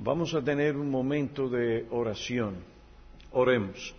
Vamos a tener un momento de oración. Oremos.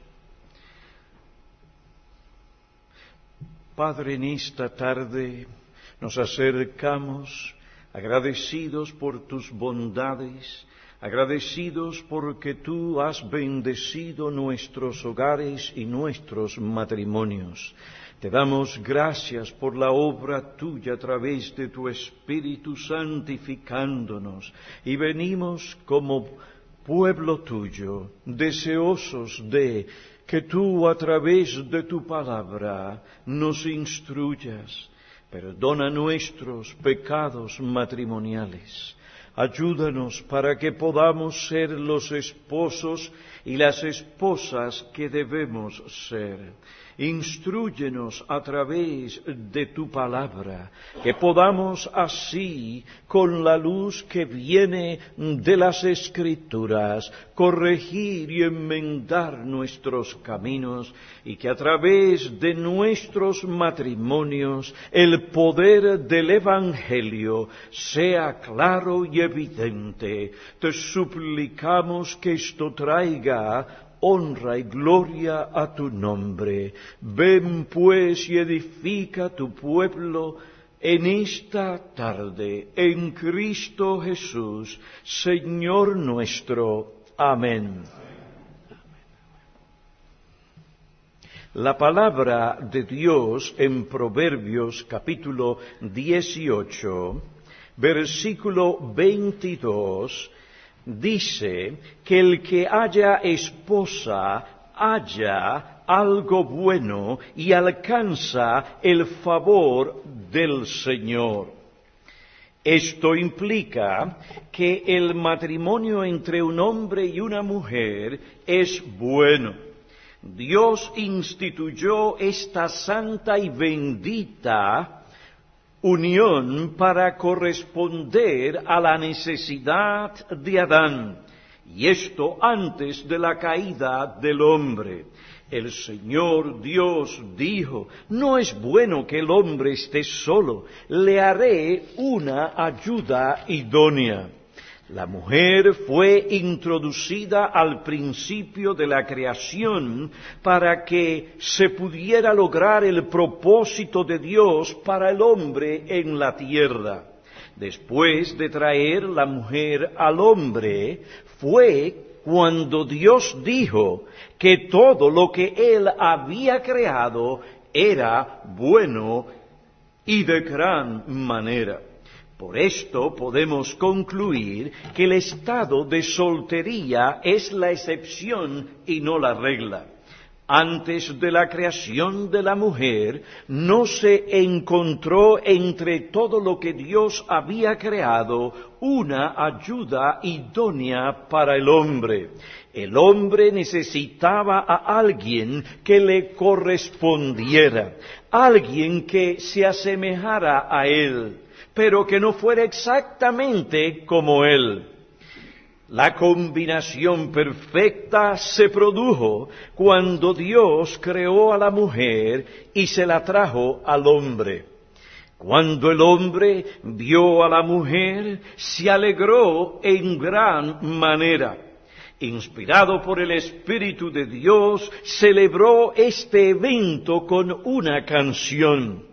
Padre, en esta tarde nos acercamos agradecidos por tus bondades, agradecidos porque tú has bendecido nuestros hogares y nuestros matrimonios. Te damos gracias por la obra tuya a través de tu Espíritu santificándonos y venimos como pueblo tuyo, deseosos de que tú a través de tu palabra nos instruyas. Perdona nuestros pecados matrimoniales. Ayúdanos para que podamos ser los esposos y las esposas que debemos ser. Instrúyenos a través de tu palabra, que podamos así, con la luz que viene de las Escrituras, corregir y enmendar nuestros caminos, y que a través de nuestros matrimonios el poder del Evangelio sea claro y evidente. Te suplicamos que esto traiga honra y gloria a tu nombre. Ven pues y edifica tu pueblo en esta tarde, en Cristo Jesús, Señor nuestro. Amén. La palabra de Dios en Proverbios capítulo 18, versículo 22, dice que el que haya esposa halla algo bueno y alcanza el favor del Señor. Esto implica que el matrimonio entre un hombre y una mujer es bueno. Dios instituyó esta santa y bendita unión para corresponder a la necesidad de Adán, y esto antes de la caída del hombre. El Señor Dios dijo: no es bueno que el hombre esté solo, le haré una ayuda idónea. La mujer fue introducida al principio de la creación para que se pudiera lograr el propósito de Dios para el hombre en la tierra. Después de traer la mujer al hombre, fue cuando Dios dijo que todo lo que Él había creado era bueno y de gran manera. Por esto podemos concluir que el estado de soltería es la excepción y no la regla. Antes de la creación de la mujer, no se encontró entre todo lo que Dios había creado una ayuda idónea para el hombre. El hombre necesitaba a alguien que le correspondiera, alguien que se asemejara a él, pero que no fuera exactamente como él. La combinación perfecta se produjo cuando Dios creó a la mujer y se la trajo al hombre. Cuando el hombre vio a la mujer, se alegró en gran manera. Inspirado por el Espíritu de Dios, celebró este evento con una canción.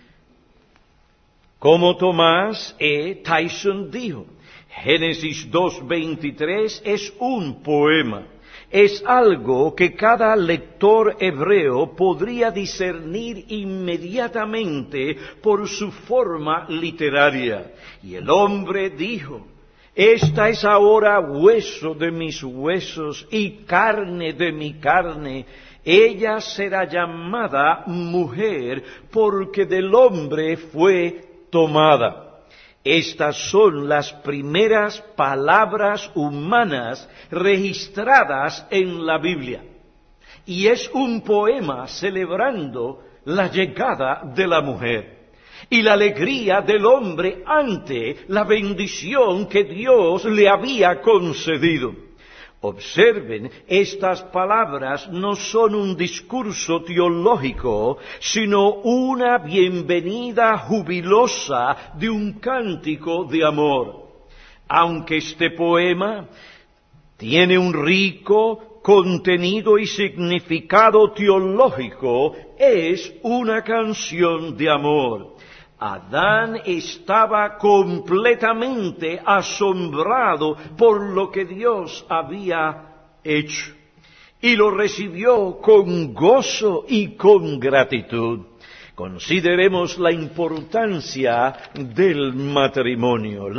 Como Thomas E. Tyson dijo, Génesis 2:23 es un poema, es algo que cada lector hebreo podría discernir inmediatamente por su forma literaria. Y el hombre dijo: esta es ahora hueso de mis huesos y carne de mi carne. Ella será llamada mujer porque del hombre fue tomada. Estas son las primeras palabras humanas registradas en la Biblia. Y es un poema celebrando la llegada de la mujer y la alegría del hombre ante la bendición que Dios le había concedido. Observen, estas palabras no son un discurso teológico, sino una bienvenida jubilosa de un cántico de amor. Aunque este poema tiene un rico contenido y significado teológico, es una canción de amor. Adán estaba completamente asombrado por lo que Dios había hecho y lo recibió con gozo y con gratitud. Consideremos la importancia del matrimonio,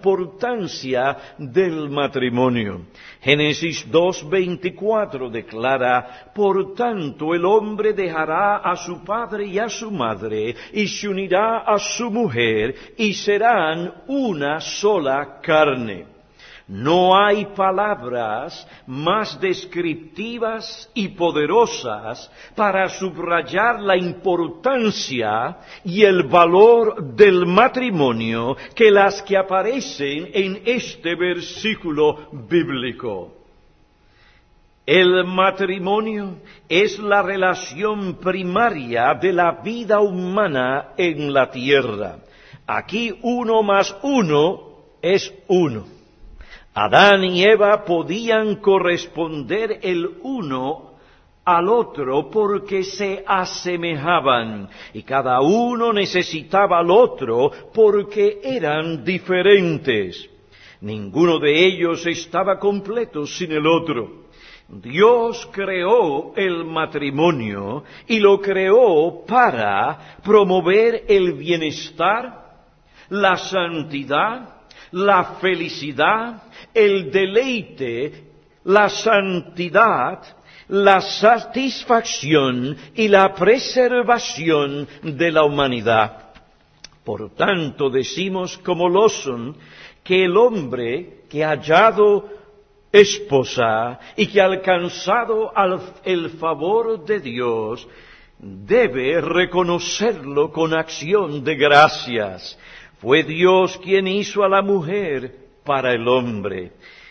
Génesis 2:24 declara: por tanto el hombre dejará a su padre y a su madre, y se unirá a su mujer, y serán una sola carne. No hay palabras más descriptivas y poderosas para subrayar la importancia y el valor del matrimonio que las que aparecen en este versículo bíblico. El matrimonio es la relación primaria de la vida humana en la tierra. Aquí 1 más 1 es 1. Adán y Eva podían corresponder el uno al otro porque se asemejaban, y cada uno necesitaba al otro porque eran diferentes. Ninguno de ellos estaba completo sin el otro. Dios creó el matrimonio y lo creó para promover el bienestar, la santidad, la felicidad, el deleite, la santidad, la satisfacción y la preservación de la humanidad. Por tanto, decimos como Lawson que el hombre que ha hallado esposa y que ha alcanzado el favor de Dios debe reconocerlo con acción de gracias. Fue Dios quien hizo a la mujer para el hombre.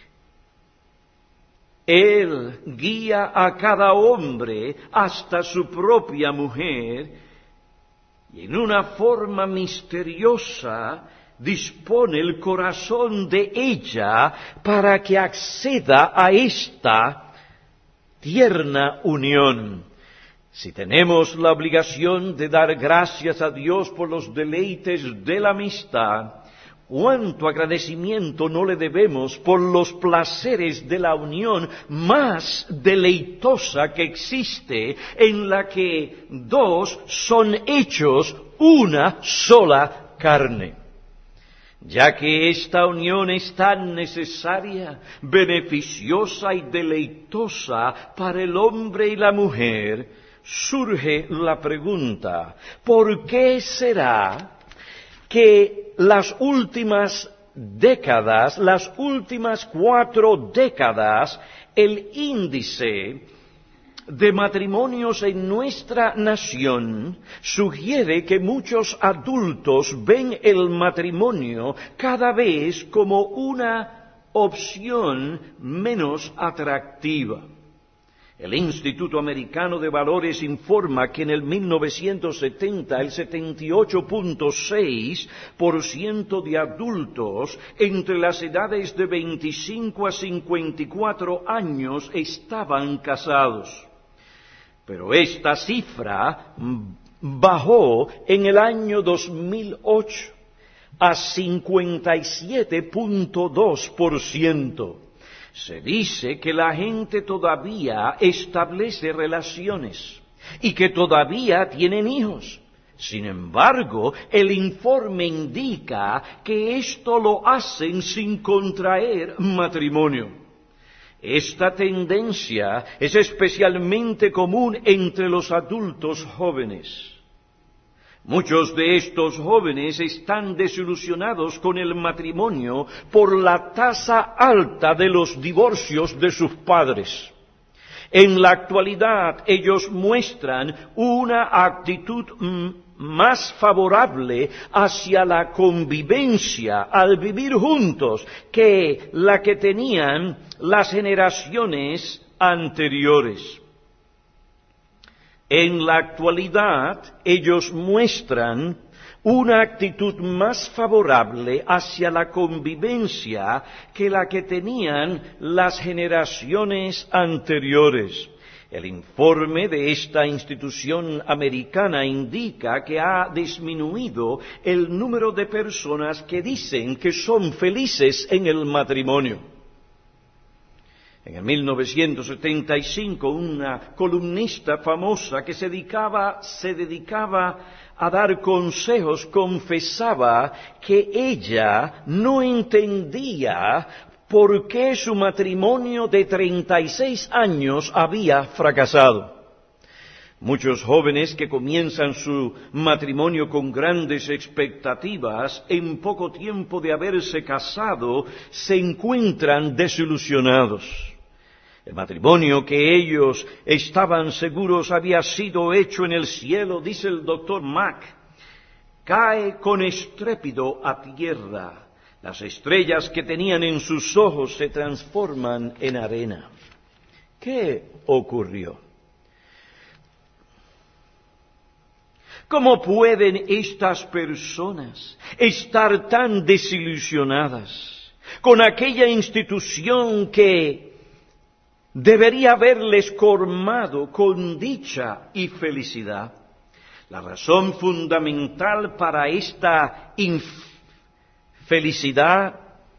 Él guía a cada hombre hasta su propia mujer y en una forma misteriosa dispone el corazón de ella para que acceda a esta tierna unión. Si tenemos la obligación de dar gracias a Dios por los deleites de la amistad, ¿cuánto agradecimiento no le debemos por los placeres de la unión más deleitosa que existe, en la que dos son hechos una sola carne? Ya que esta unión es tan necesaria, beneficiosa y deleitosa para el hombre y la mujer, surge la pregunta: ¿por qué será que las últimas décadas, las últimas 4 décadas, el índice de matrimonios en nuestra nación sugiere que muchos adultos ven el matrimonio cada vez como una opción menos atractiva? El Instituto Americano de Valores informa que en el 1970 el 78.6% de adultos entre las edades de 25 a 54 años estaban casados. Pero esta cifra bajó en el año 2008 a 57.2%. Se dice que la gente todavía establece relaciones y que todavía tienen hijos. Sin embargo, el informe indica que esto lo hacen sin contraer matrimonio. Esta tendencia es especialmente común entre los adultos jóvenes. Muchos de estos jóvenes están desilusionados con el matrimonio por la tasa alta de los divorcios de sus padres. En la actualidad, ellos muestran una actitud más favorable hacia la convivencia al vivir juntos que la que tenían las generaciones anteriores. En la actualidad, ellos muestran una actitud más favorable hacia la convivencia que la que tenían las generaciones anteriores. El informe de esta institución americana indica que ha disminuido el número de personas que dicen que son felices en el matrimonio. En el 1975, una columnista famosa que se dedicaba a dar consejos confesaba que ella no entendía por qué su matrimonio de 36 años había fracasado. Muchos jóvenes que comienzan su matrimonio con grandes expectativas, en poco tiempo de haberse casado, se encuentran desilusionados. El matrimonio que ellos estaban seguros había sido hecho en el cielo, dice el doctor Mack, cae con estrépito a tierra. Las estrellas que tenían en sus ojos se transforman en arena. ¿Qué ocurrió? ¿Cómo pueden estas personas estar tan desilusionadas con aquella institución que debería haberles colmado con dicha y felicidad? La razón fundamental para esta infelicidad,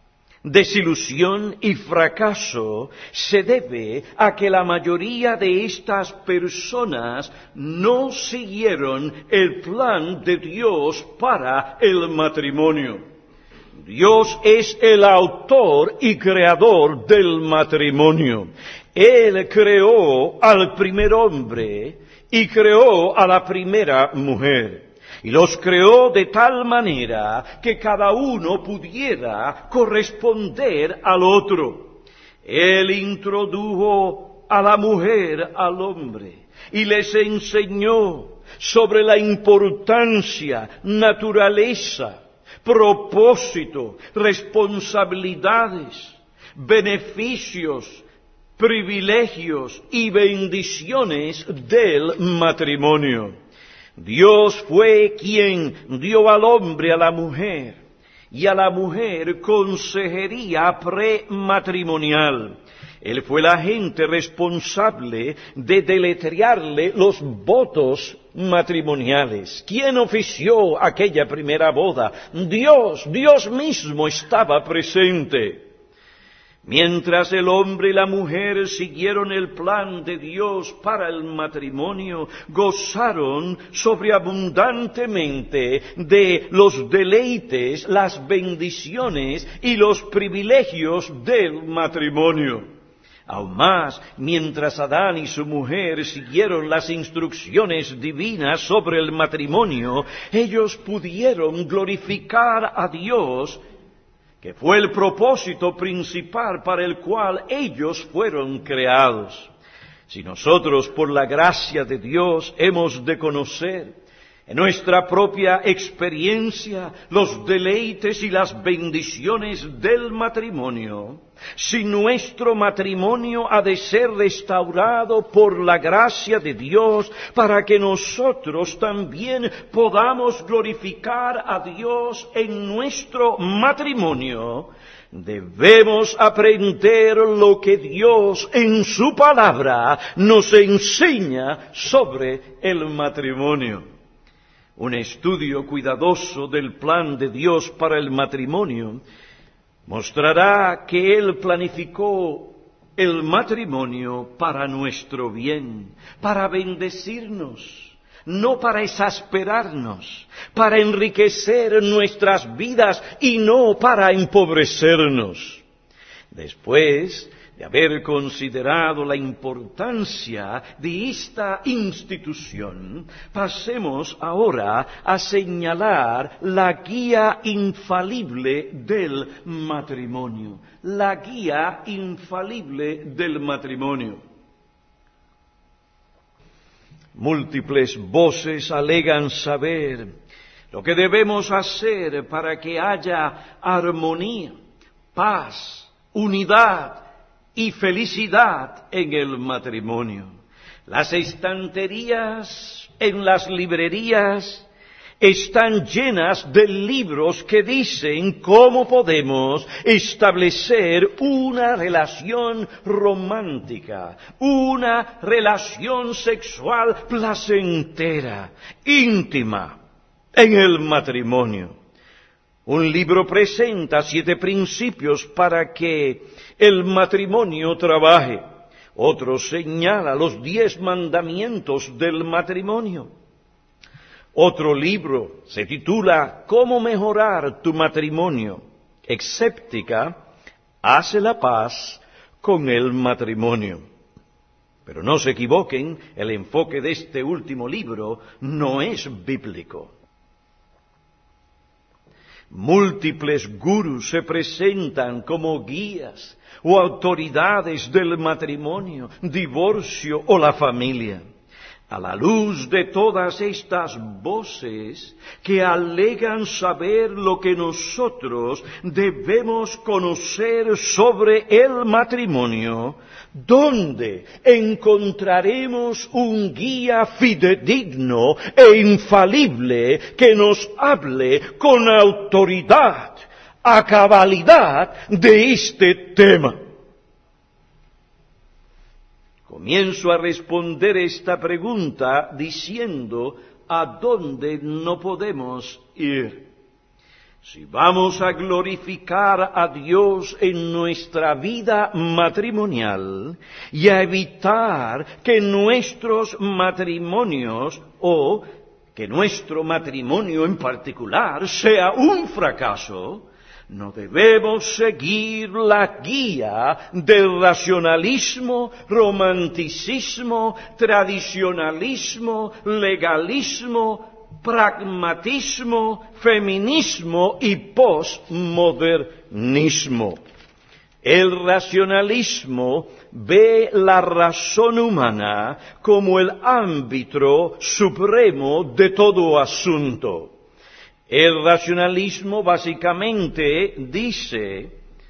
desilusión y fracaso se debe a que la mayoría de estas personas no siguieron el plan de Dios para el matrimonio. Dios es el autor y creador del matrimonio. Él creó al primer hombre y creó a la primera mujer. Y los creó de tal manera que cada uno pudiera corresponder al otro. Él introdujo a la mujer al hombre y les enseñó sobre la importancia, naturaleza, propósito, responsabilidades, beneficios, privilegios y bendiciones del matrimonio. Dios fue quien dio al hombre a la mujer y a la mujer consejería prematrimonial. Él fue el agente responsable de deletrearle los votos matrimoniales. ¿Quién ofició aquella primera boda? Dios mismo estaba presente. Mientras el hombre y la mujer siguieron el plan de Dios para el matrimonio, gozaron sobreabundantemente de los deleites, las bendiciones y los privilegios del matrimonio. Aún más, mientras Adán y su mujer siguieron las instrucciones divinas sobre el matrimonio, ellos pudieron glorificar a Dios, que fue el propósito principal para el cual ellos fueron creados. Si nosotros, por la gracia de Dios, hemos de conocer en nuestra propia experiencia los deleites y las bendiciones del matrimonio, si nuestro matrimonio ha de ser restaurado por la gracia de Dios para que nosotros también podamos glorificar a Dios en nuestro matrimonio, debemos aprender lo que Dios en su palabra nos enseña sobre el matrimonio. Un estudio cuidadoso del plan de Dios para el matrimonio mostrará que Él planificó el matrimonio para nuestro bien, para bendecirnos, no para exasperarnos, para enriquecer nuestras vidas y no para empobrecernos. Después de haber considerado la importancia de esta institución, pasemos ahora a señalar la guía infalible del matrimonio. La guía infalible del matrimonio. Múltiples voces alegan saber lo que debemos hacer para que haya armonía, paz, unidad y felicidad en el matrimonio. Las estanterías en las librerías, están llenas de libros que dicen cómo podemos establecer una relación romántica, una relación sexual placentera, íntima, en el matrimonio. Un libro presenta 7 principios para que el matrimonio trabaje. Otro señala los 10 mandamientos del matrimonio. Otro libro se titula ¿Cómo mejorar tu matrimonio? Exéptica hace la paz con el matrimonio. Pero no se equivoquen, el enfoque de este último libro no es bíblico. Múltiples gurús se presentan como guías o autoridades del matrimonio, divorcio o la familia. A la luz de todas estas voces que alegan saber lo que nosotros debemos conocer sobre el matrimonio, ¿dónde encontraremos un guía fidedigno e infalible que nos hable con autoridad, a cabalidad de este tema? Comienzo a responder esta pregunta diciendo a dónde no podemos ir. Si vamos a glorificar a Dios en nuestra vida matrimonial y a evitar que nuestros matrimonios o que nuestro matrimonio en particular sea un fracaso, no debemos seguir la guía del racionalismo, romanticismo, tradicionalismo, legalismo, pragmatismo, feminismo y postmodernismo. El racionalismo ve la razón humana como el árbitro supremo de todo asunto. El racionalismo básicamente dice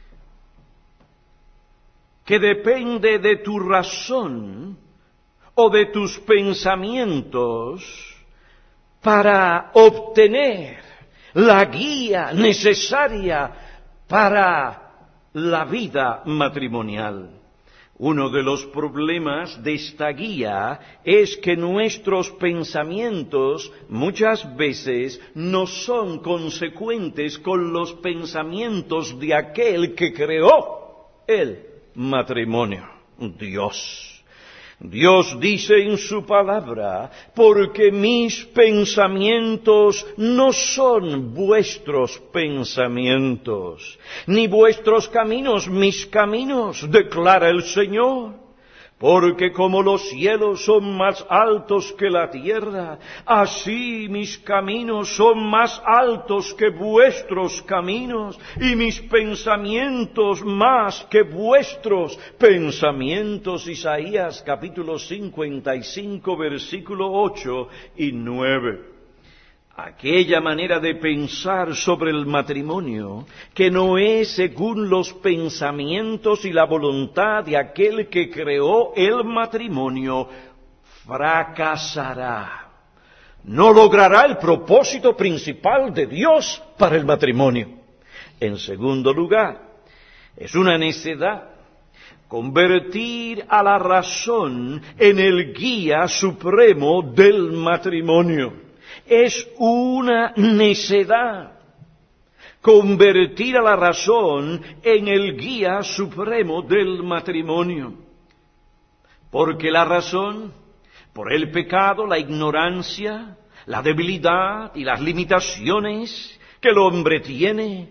que depende de tu razón o de tus pensamientos para obtener la guía necesaria para la vida matrimonial. Uno de los problemas de esta guía es que nuestros pensamientos muchas veces no son consecuentes con los pensamientos de aquel que creó el matrimonio, Dios. Dios dice en su palabra, porque mis pensamientos no son vuestros pensamientos, ni vuestros caminos mis caminos, declara el Señor. Porque como los cielos son más altos que la tierra, así mis caminos son más altos que vuestros caminos, y mis pensamientos más que vuestros pensamientos. Isaías capítulo 55, versículo 8 y 9. Aquella manera de pensar sobre el matrimonio que no es según los pensamientos y la voluntad de aquel que creó el matrimonio, fracasará. No logrará el propósito principal de Dios para el matrimonio. En segundo lugar, es una necedad convertir a la razón en el guía supremo del matrimonio. Es una necedad convertir a la razón en el guía supremo del matrimonio. Porque la razón, por el pecado, la ignorancia, la debilidad y las limitaciones que el hombre tiene,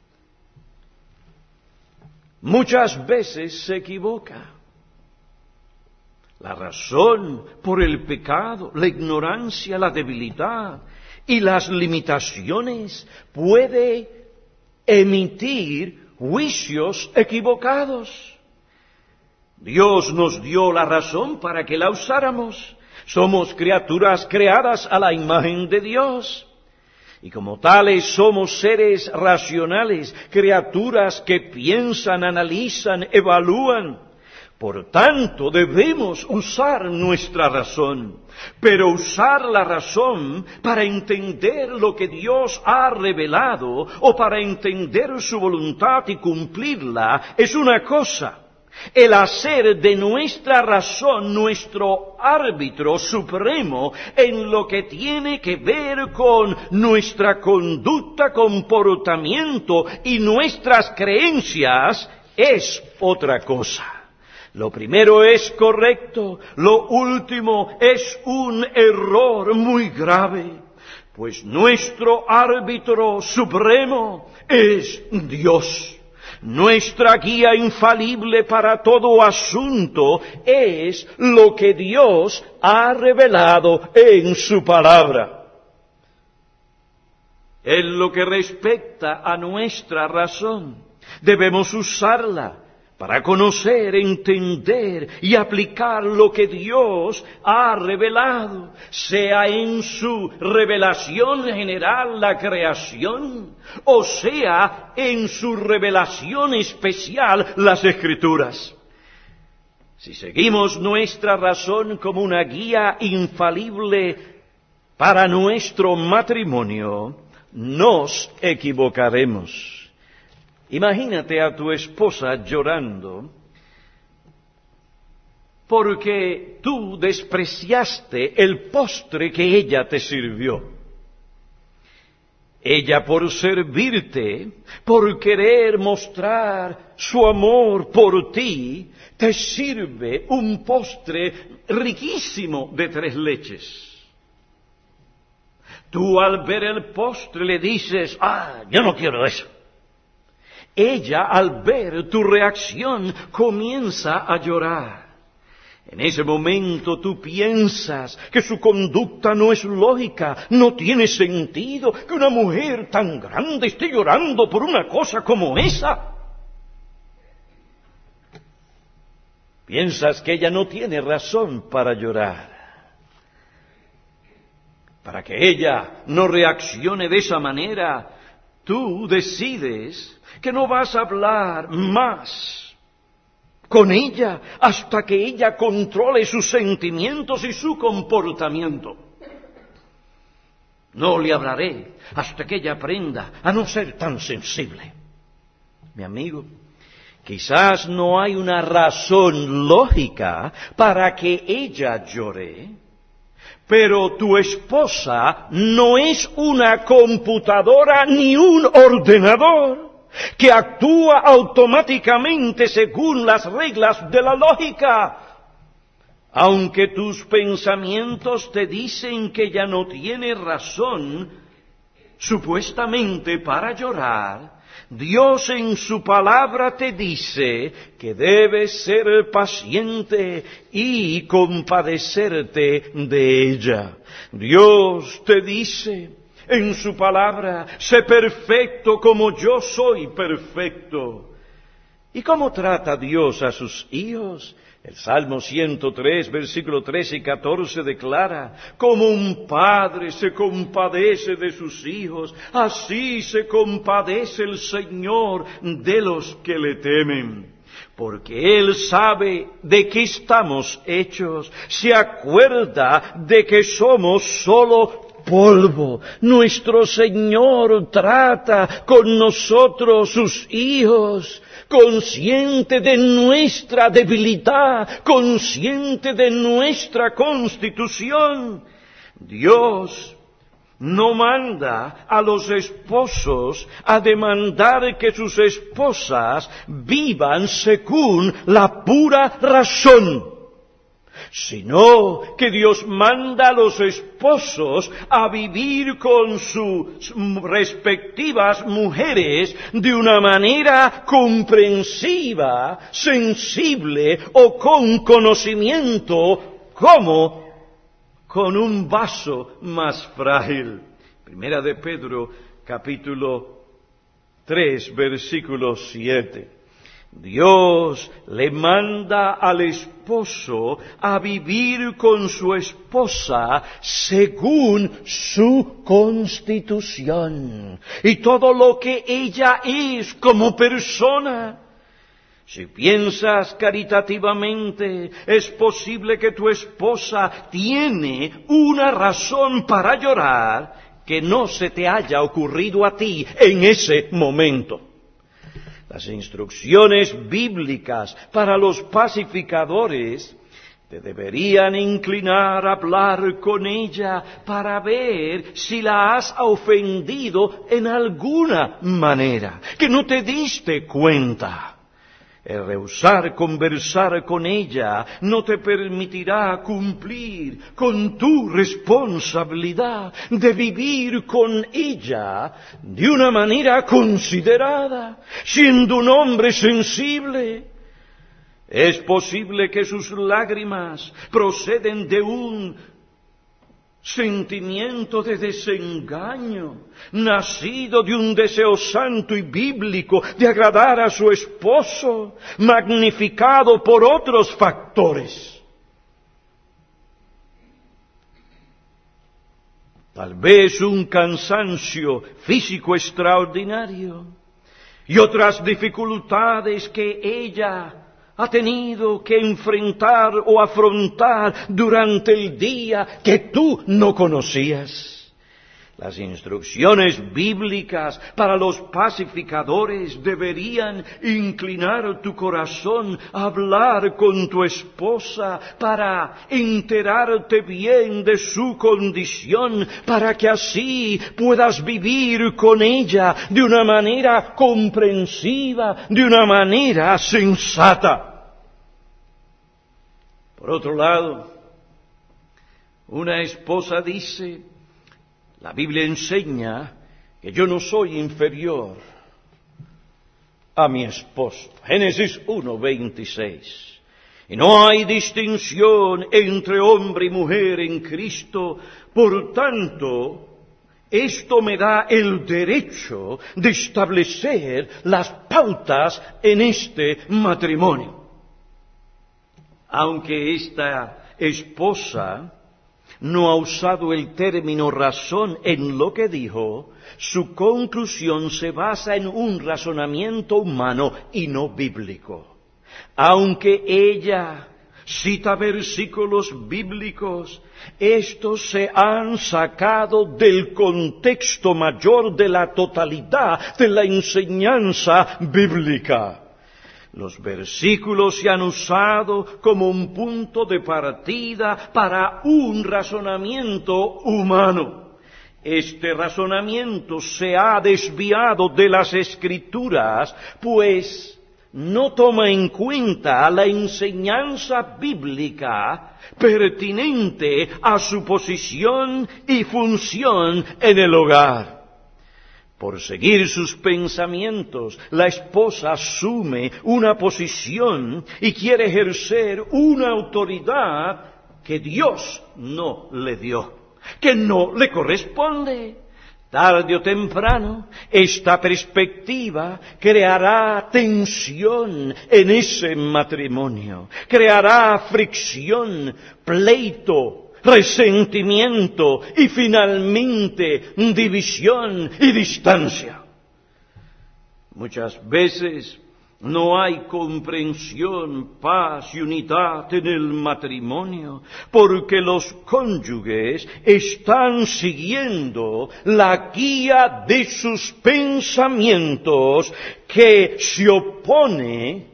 muchas veces se equivoca. La razón por el pecado, la ignorancia, la debilidad y las limitaciones puede emitir juicios equivocados. Dios nos dio la razón para que la usáramos. Somos criaturas creadas a la imagen de Dios. Y como tales somos seres racionales, criaturas que piensan, analizan, evalúan. Por tanto, debemos usar nuestra razón, pero usar la razón para entender lo que Dios ha revelado o para entender su voluntad y cumplirla es una cosa. El hacer de nuestra razón nuestro árbitro supremo en lo que tiene que ver con nuestra conducta, comportamiento y nuestras creencias es otra cosa. Lo primero es correcto, lo último es un error muy grave, pues nuestro árbitro supremo es Dios. Nuestra guía infalible para todo asunto es lo que Dios ha revelado en su palabra. En lo que respecta a nuestra razón, debemos usarla para conocer, entender y aplicar lo que Dios ha revelado, sea en su revelación general, la creación, o sea en su revelación especial, las Escrituras. Si seguimos nuestra razón como una guía infalible para nuestro matrimonio, nos equivocaremos. Imagínate a tu esposa llorando porque tú despreciaste el postre que ella te sirvió. Ella, por servirte, por querer mostrar su amor por ti, te sirve un postre riquísimo de 3 leches. Tú al ver el postre le dices, yo no quiero eso. Ella, al ver tu reacción, comienza a llorar. En ese momento tú piensas que su conducta no es lógica, no tiene sentido, que una mujer tan grande esté llorando por una cosa como esa. Piensas que ella no tiene razón para llorar. Para que ella no reaccione de esa manera, tú decides que no vas a hablar más con ella hasta que ella controle sus sentimientos y su comportamiento. No le hablaré hasta que ella aprenda a no ser tan sensible. Mi amigo, quizás no hay una razón lógica para que ella llore, pero tu esposa no es una computadora ni un ordenador que actúa automáticamente según las reglas de la lógica. Aunque tus pensamientos te dicen que ella no tiene razón, supuestamente para llorar, Dios en su palabra te dice que debes ser paciente y compadecerte de ella. Dios te dice en su palabra, sé perfecto como yo soy perfecto. ¿Y cómo trata Dios a sus hijos? El Salmo 103, versículo 13 y 14 declara, como un padre se compadece de sus hijos, así se compadece el Señor de los que le temen. Porque Él sabe de qué estamos hechos, se acuerda de que somos solo polvo. Nuestro Señor trata con nosotros, sus hijos, consciente de nuestra debilidad, consciente de nuestra constitución. Dios no manda a los esposos a demandar que sus esposas vivan según la pura razón, sino que Dios manda a los esposos a vivir con sus respectivas mujeres de una manera comprensiva, sensible o con conocimiento, como con un vaso más frágil. Primera de Pedro, capítulo 3, versículo 7. Dios le manda al esposo a vivir con su esposa según su constitución y todo lo que ella es como persona. Si piensas caritativamente, es posible que tu esposa tiene una razón para llorar que no se te haya ocurrido a ti en ese momento. Las instrucciones bíblicas para los pacificadores te deberían inclinar a hablar con ella para ver si la has ofendido en alguna manera, que no te diste cuenta. El rehusar conversar con ella no te permitirá cumplir con tu responsabilidad de vivir con ella de una manera considerada, siendo un hombre sensible. Es posible que sus lágrimas proceden de un sentimiento de desengaño, nacido de un deseo santo y bíblico de agradar a su esposo, magnificado por otros factores. Tal vez un cansancio físico extraordinario y otras dificultades que ella ha tenido que enfrentar o afrontar durante el día que tú no conocías. Las instrucciones bíblicas para los pacificadores deberían inclinar tu corazón a hablar con tu esposa para enterarte bien de su condición, para que así puedas vivir con ella de una manera comprensiva, de una manera sensata. Por otro lado, una esposa dice: la Biblia enseña que yo no soy inferior a mi esposo. Génesis 1:26. Y no hay distinción entre hombre y mujer en Cristo. Por tanto, esto me da el derecho de establecer las pautas en este matrimonio. Aunque esta esposa no ha usado el término razón en lo que dijo, su conclusión se basa en un razonamiento humano y no bíblico. Aunque ella cita versículos bíblicos, estos se han sacado del contexto mayor de la totalidad de la enseñanza bíblica. Los versículos se han usado como un punto de partida para un razonamiento humano. Este razonamiento se ha desviado de las Escrituras, pues no toma en cuenta la enseñanza bíblica pertinente a su posición y función en el hogar. Por seguir sus pensamientos, la esposa asume una posición y quiere ejercer una autoridad que Dios no le dio, que no le corresponde. Tarde o temprano, esta perspectiva creará tensión en ese matrimonio, creará fricción, pleito, resentimiento y finalmente división y distancia. Muchas veces no hay comprensión, paz y unidad en el matrimonio porque los cónyuges están siguiendo la guía de sus pensamientos que se opone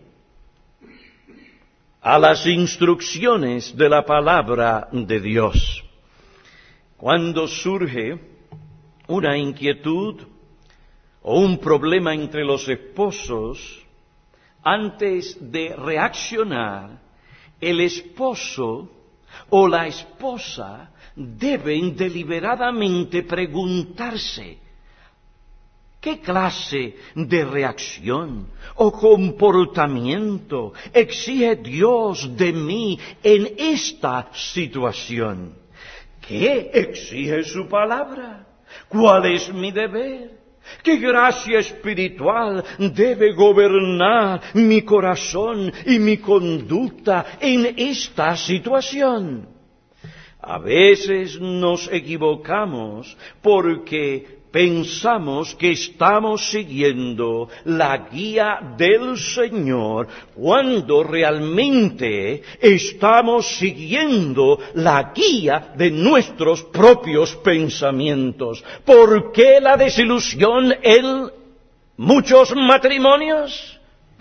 a las instrucciones de la palabra de Dios. Cuando surge una inquietud o un problema entre los esposos, antes de reaccionar, el esposo o la esposa deben deliberadamente preguntarse: ¿qué clase de reacción o comportamiento exige Dios de mí en esta situación? ¿Qué exige su palabra? ¿Cuál es mi deber? ¿Qué gracia espiritual debe gobernar mi corazón y mi conducta en esta situación? A veces nos equivocamos porque pensamos que estamos siguiendo la guía del Señor cuando realmente estamos siguiendo la guía de nuestros propios pensamientos. ¿Por qué la desilusión en muchos matrimonios?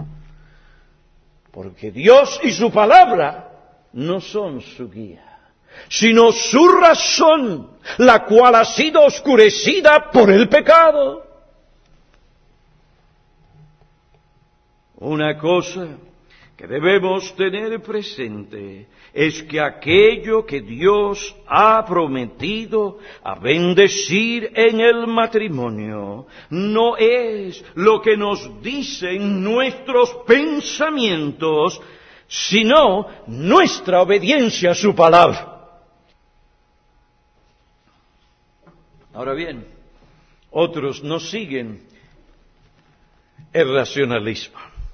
Porque Dios y su palabra no son su guía, sino su razón, la cual ha sido oscurecida por el pecado. Una cosa que debemos tener presente es que aquello que Dios ha prometido a bendecir en el matrimonio no es lo que nos dicen nuestros pensamientos, sino nuestra obediencia a su palabra. Ahora bien, otros no siguen el racionalismo.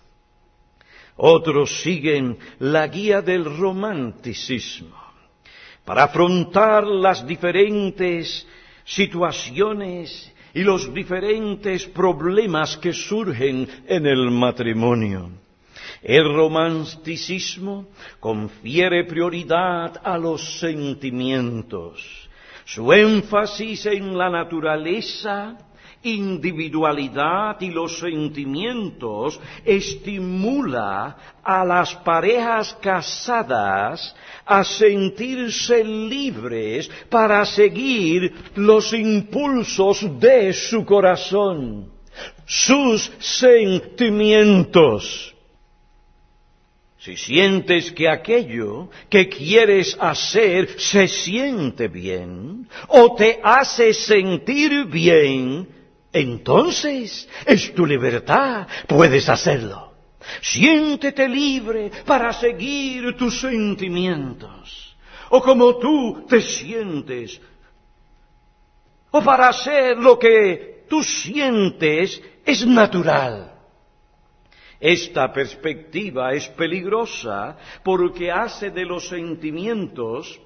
Otros siguen la guía del romanticismo para afrontar las diferentes situaciones y los diferentes problemas que surgen en el matrimonio. El romanticismo confiere prioridad a los sentimientos. Su énfasis en la naturaleza, individualidad y los sentimientos estimula a las parejas casadas a sentirse libres para seguir los impulsos de su corazón, sus sentimientos. Si sientes que aquello que quieres hacer se siente bien o te hace sentir bien, entonces es tu libertad, puedes hacerlo. Siéntete libre para seguir tus sentimientos, o como tú te sientes, o para hacer lo que tú sientes es natural. Esta perspectiva es peligrosa porque hace de los sentimientos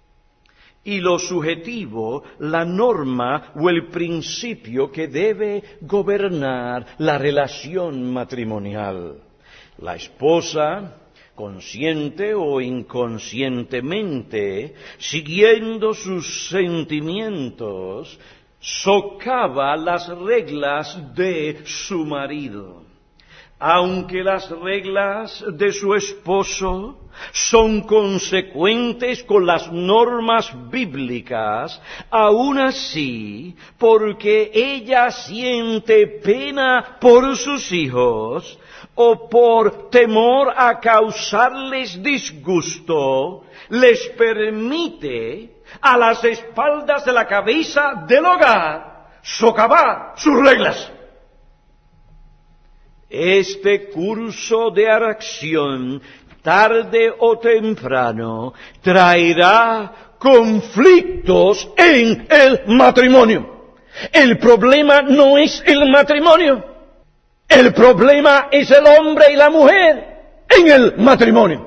y lo subjetivo la norma o el principio que debe gobernar la relación matrimonial. La esposa, consciente o inconscientemente, siguiendo sus sentimientos, socava las reglas de su marido. Aunque las reglas de su esposo son consecuentes con las normas bíblicas, aún así, porque ella siente pena por sus hijos o por temor a causarles disgusto, les permite a las espaldas de la cabeza del hogar socavar sus reglas. Este curso de acción, tarde o temprano, traerá conflictos en el matrimonio. El problema no es el matrimonio. El problema es el hombre y la mujer en el matrimonio.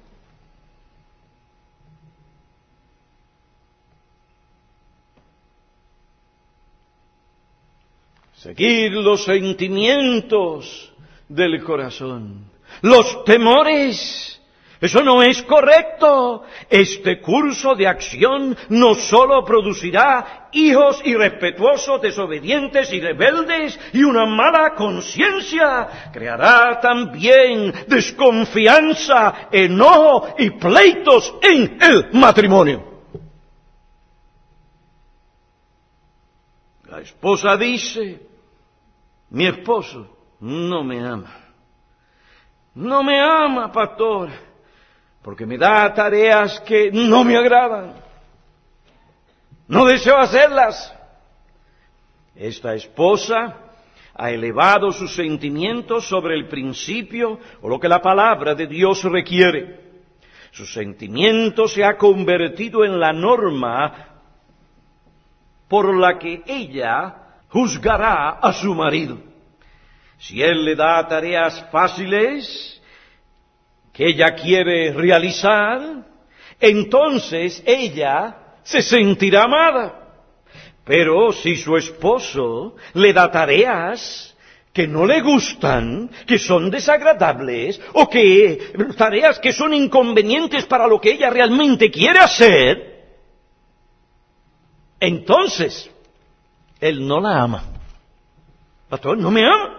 Seguir los sentimientos del corazón, los temores, eso no es correcto. Este curso de acción no solo producirá hijos irrespetuosos, desobedientes y rebeldes y una mala conciencia, creará también desconfianza, enojo y pleitos en el matrimonio. La esposa dice: mi esposo no me ama. No me ama, pastor, porque me da tareas que no me agradan. No deseo hacerlas. Esta esposa ha elevado sus sentimientos sobre el principio o lo que la palabra de Dios requiere. Su sentimiento se ha convertido en la norma por la que ella juzgará a su marido. Si él le da tareas fáciles que ella quiere realizar, entonces ella se sentirá amada. Pero si su esposo le da tareas que no le gustan, que son desagradables, o que tareas que son inconvenientes para lo que ella realmente quiere hacer, entonces él no la ama. Pastor, no me ama.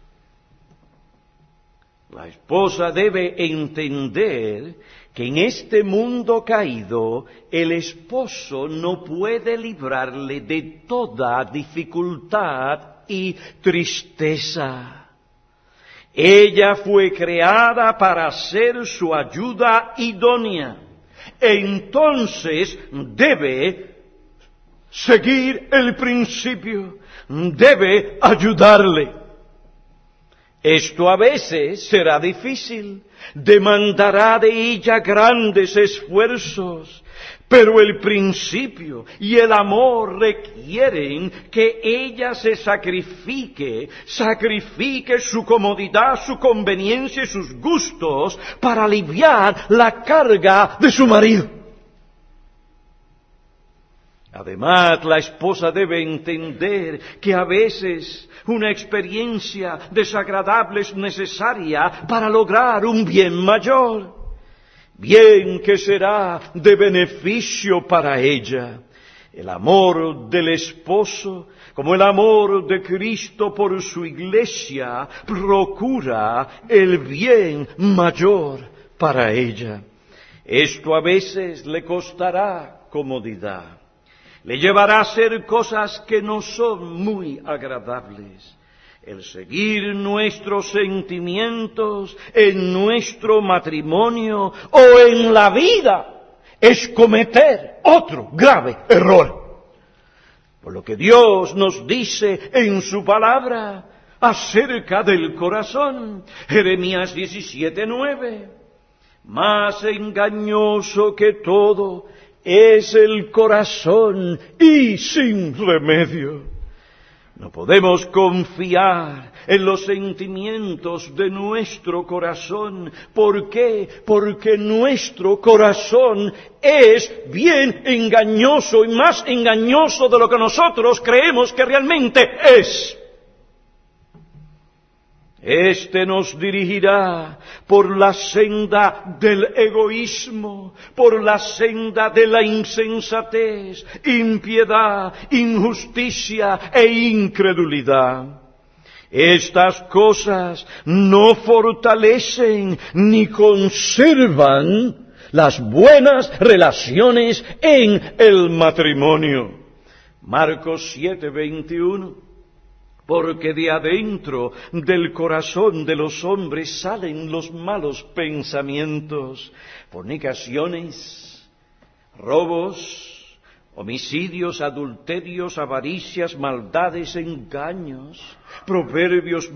La esposa debe entender que en este mundo caído el esposo no puede librarle de toda dificultad y tristeza. Ella fue creada para ser su ayuda idónea. Entonces debe seguir el principio, debe ayudarle. Esto a veces será difícil, demandará de ella grandes esfuerzos, pero el principio y el amor requieren que ella se sacrifique su comodidad, su conveniencia y sus gustos para aliviar la carga de su marido. Además, la esposa debe entender que a veces una experiencia desagradable es necesaria para lograr un bien mayor, bien que será de beneficio para ella. El amor del esposo, como el amor de Cristo por su iglesia, procura el bien mayor para ella. Esto a veces le costará comodidad. Le llevará a hacer cosas que no son muy agradables. El seguir nuestros sentimientos en nuestro matrimonio o en la vida es cometer otro grave error. Por lo que Dios nos dice en su palabra acerca del corazón, Jeremías 17:9, más engañoso que todo es el corazón y sin remedio. No podemos confiar en los sentimientos de nuestro corazón. ¿Por qué? Porque nuestro corazón es bien engañoso y más engañoso de lo que nosotros creemos que realmente es. Este nos dirigirá por la senda del egoísmo, por la senda de la insensatez, impiedad, injusticia e incredulidad. Estas cosas no fortalecen ni conservan las buenas relaciones en el matrimonio. Marcos 7:21. Porque de adentro del corazón de los hombres salen los malos pensamientos, fornicaciones, robos, homicidios, adulterios, avaricias, maldades, engaños. Proverbios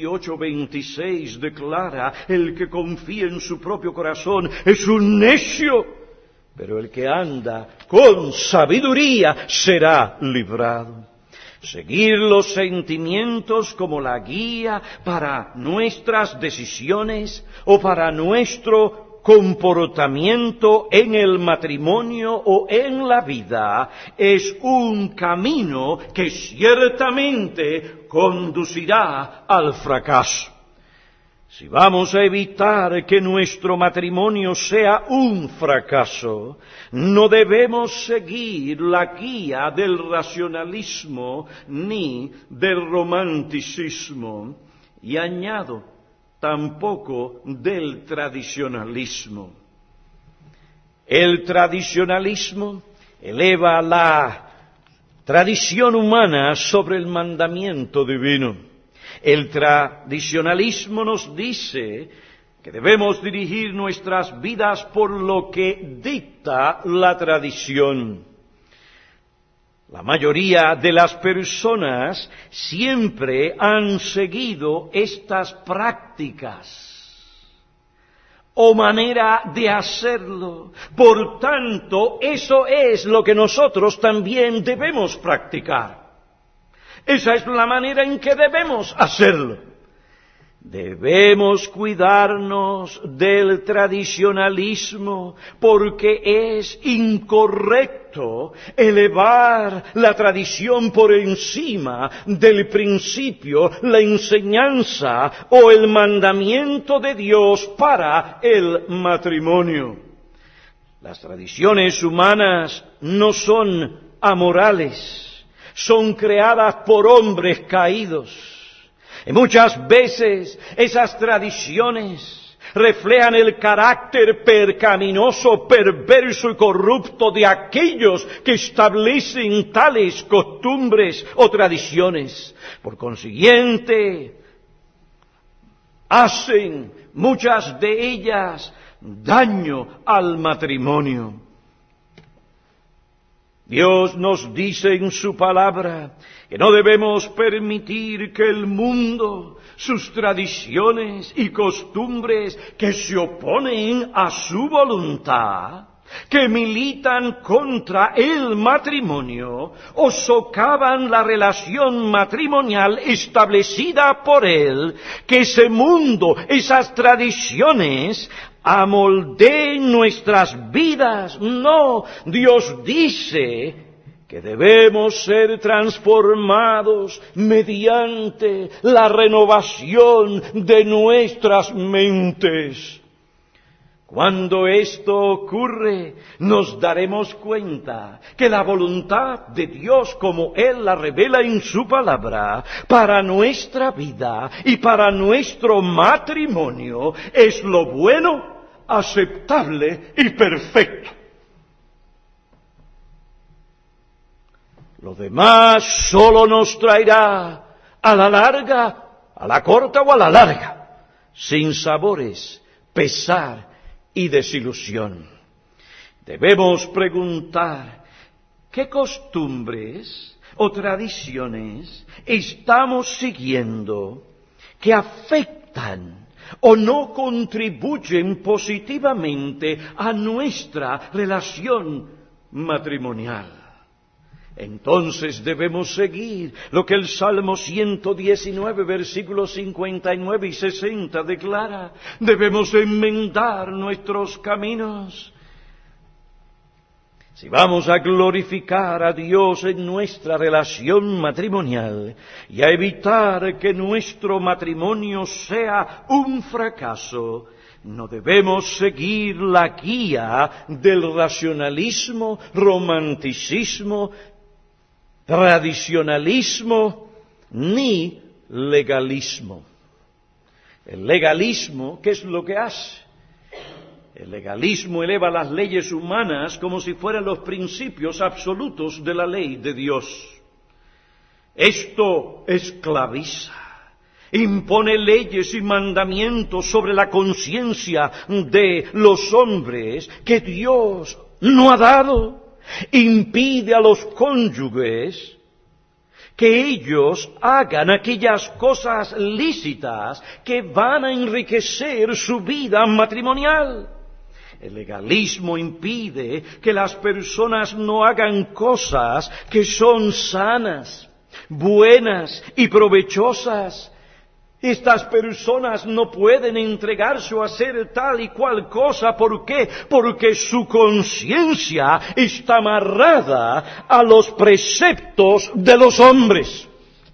28:26 declara, el que confía en su propio corazón es un necio, pero el que anda con sabiduría será librado. Seguir los sentimientos como la guía para nuestras decisiones o para nuestro comportamiento en el matrimonio o en la vida es un camino que ciertamente conducirá al fracaso. Si vamos a evitar que nuestro matrimonio sea un fracaso, no debemos seguir la guía del racionalismo ni del romanticismo, y añado, tampoco del tradicionalismo. El tradicionalismo eleva la tradición humana sobre el mandamiento divino. El tradicionalismo nos dice que debemos dirigir nuestras vidas por lo que dicta la tradición. La mayoría de las personas siempre han seguido estas prácticas o manera de hacerlo. Por tanto, eso es lo que nosotros también debemos practicar. Esa es la manera en que debemos hacerlo. Debemos cuidarnos del tradicionalismo porque es incorrecto elevar la tradición por encima del principio, la enseñanza o el mandamiento de Dios para el matrimonio. Las tradiciones humanas no son amorales, son creadas por hombres caídos. Y muchas veces esas tradiciones reflejan el carácter pecaminoso, perverso y corrupto de aquellos que establecen tales costumbres o tradiciones. Por consiguiente, hacen muchas de ellas daño al matrimonio. Dios nos dice en su palabra que no debemos permitir que el mundo, sus tradiciones y costumbres que se oponen a su voluntad, que militan contra el matrimonio o socavan la relación matrimonial establecida por él, que ese mundo, esas tradiciones, amoldeen nuestras vidas. No, Dios dice que debemos ser transformados mediante la renovación de nuestras mentes. Cuando esto ocurre, nos daremos cuenta que la voluntad de Dios, como Él la revela en su palabra, para nuestra vida y para nuestro matrimonio, es lo bueno, aceptable y perfecto. Lo demás solo nos traerá a la larga, a la corta o a la larga, sinsabores, pesar y desilusión. Debemos preguntar, ¿qué costumbres o tradiciones estamos siguiendo que afectan o no contribuyen positivamente a nuestra relación matrimonial? Entonces debemos seguir lo que el Salmo 119, versículos 59 y 60 declara. Debemos enmendar nuestros caminos. Si vamos a glorificar a Dios en nuestra relación matrimonial y a evitar que nuestro matrimonio sea un fracaso, no debemos seguir la guía del racionalismo, romanticismo, tradicionalismo ni legalismo. El legalismo, ¿qué es lo que hace? El legalismo eleva las leyes humanas como si fueran los principios absolutos de la ley de Dios. Esto esclaviza, impone leyes y mandamientos sobre la conciencia de los hombres que Dios no ha dado. Impide a los cónyuges que ellos hagan aquellas cosas lícitas que van a enriquecer su vida matrimonial. El legalismo impide que las personas no hagan cosas que son sanas, buenas y provechosas. Estas personas no pueden entregarse o hacer tal y cual cosa. ¿Por qué? Porque su conciencia está amarrada a los preceptos de los hombres.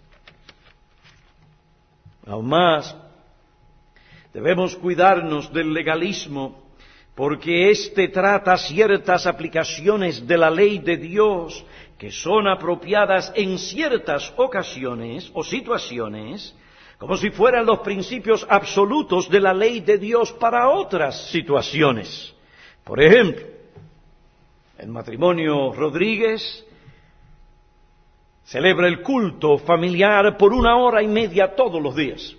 Aún más, debemos cuidarnos del legalismo porque éste trata ciertas aplicaciones de la ley de Dios que son apropiadas en ciertas ocasiones o situaciones, como si fueran los principios absolutos de la ley de Dios para otras situaciones. Por ejemplo, el matrimonio Rodríguez celebra el culto familiar por 1 hora y media todos los días.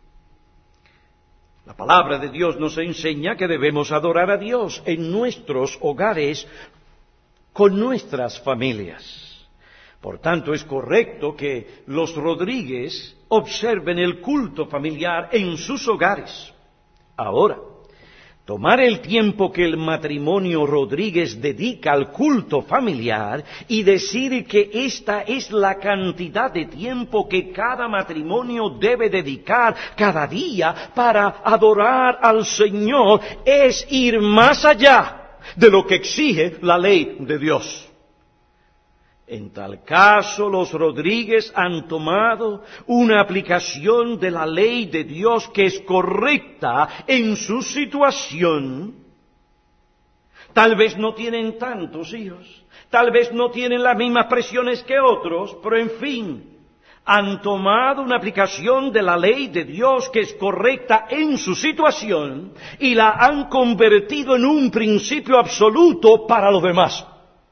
La palabra de Dios nos enseña que debemos adorar a Dios en nuestros hogares con nuestras familias. Por tanto, es correcto que los Rodríguez observen el culto familiar en sus hogares. Ahora, Tomar el tiempo que el matrimonio Rodríguez dedica al culto familiar y decir que esta es la cantidad de tiempo que cada matrimonio debe dedicar cada día para adorar al Señor es ir más allá de lo que exige la ley de Dios. En tal caso, los Rodríguez han tomado una aplicación de la ley de Dios que es correcta en su situación. Tal vez no tienen tantos hijos, tal vez no tienen las mismas presiones que otros, pero en fin, han tomado una aplicación de la ley de Dios que es correcta en su situación y la han convertido en un principio absoluto para los demás.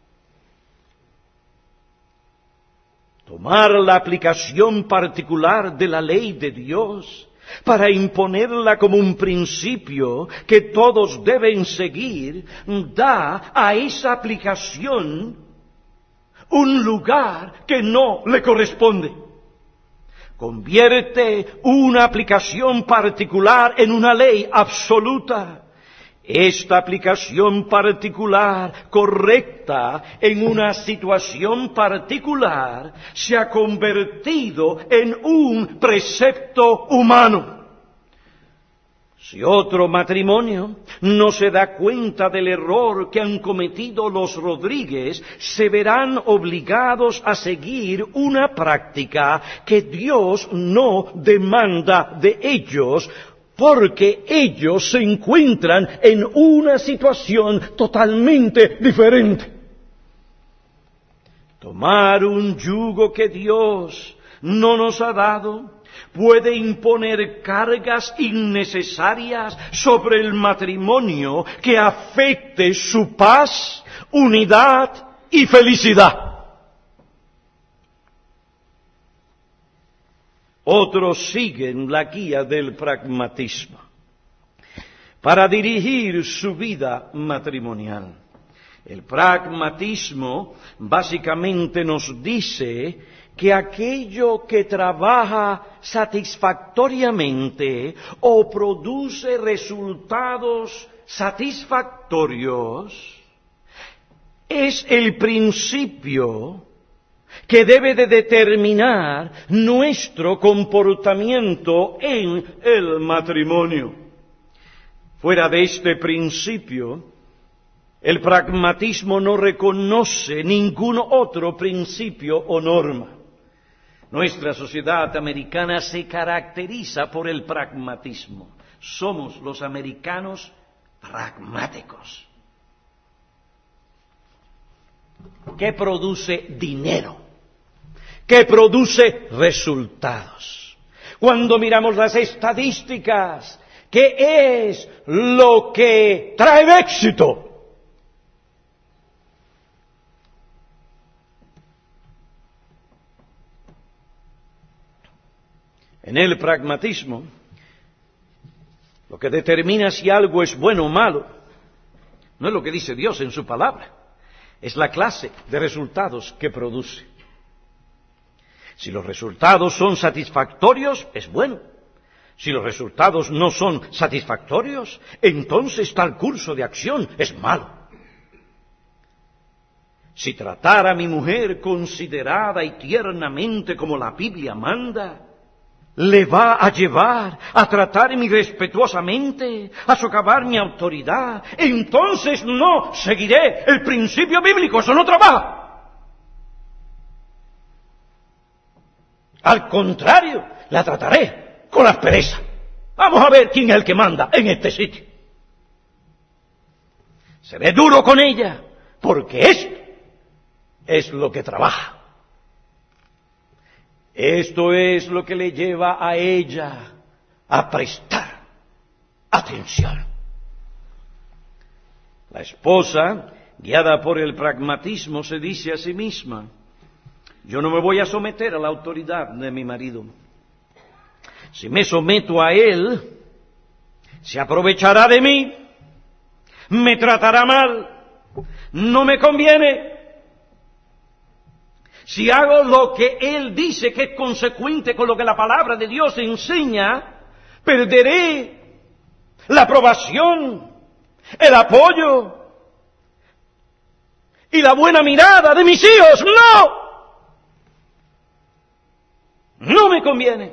Tomar la aplicación particular de la ley de Dios para imponerla como un principio que todos deben seguir, da a esa aplicación un lugar que no le corresponde. Convierte una aplicación particular en una ley absoluta. Esta aplicación particular, correcta en una situación particular, se ha convertido en un precepto humano. Si otro matrimonio no se da cuenta del error que han cometido los Rodríguez, se verán obligados a seguir una práctica que Dios no demanda de ellos, porque ellos se encuentran en una situación totalmente diferente. Tomar un yugo que Dios no nos ha dado puede imponer cargas innecesarias sobre el matrimonio que afecte su paz, unidad y felicidad. Otros siguen la guía del pragmatismo para dirigir su vida matrimonial. El pragmatismo básicamente nos dice que aquello que trabaja satisfactoriamente o produce resultados satisfactorios es el principio que debe de determinar nuestro comportamiento en el matrimonio. Fuera de este principio, el pragmatismo no reconoce ningún otro principio o norma. Nuestra sociedad americana se caracteriza por el pragmatismo. Somos los americanos pragmáticos. ¿Qué produce dinero? ¿Qué produce resultados? Cuando miramos las estadísticas, ¿qué es lo que trae éxito? En el pragmatismo, lo que determina si algo es bueno o malo, no es lo que dice Dios en su palabra, es la clase de resultados que produce. Si los resultados son satisfactorios, es bueno. Si los resultados no son satisfactorios, entonces tal curso de acción es malo. Si tratar a mi mujer considerada y tiernamente como la Biblia manda, le va a llevar a tratarme irrespetuosamente, a socavar mi autoridad, entonces no seguiré el principio bíblico, eso no trabaja. Al contrario, la trataré con aspereza. Vamos a ver quién es el que manda en este sitio. Seré duro con ella, porque esto es lo que trabaja. Esto es lo que le lleva a ella a prestar atención. La esposa, guiada por el pragmatismo, se dice a sí misma: yo no me voy a someter a la autoridad de mi marido. Si me someto a él, se aprovechará de mí, me tratará mal, no me conviene. Si hago lo que él dice que es consecuente con lo que la palabra de Dios enseña, perderé la aprobación el apoyo y la buena mirada de mis hijos. No me conviene.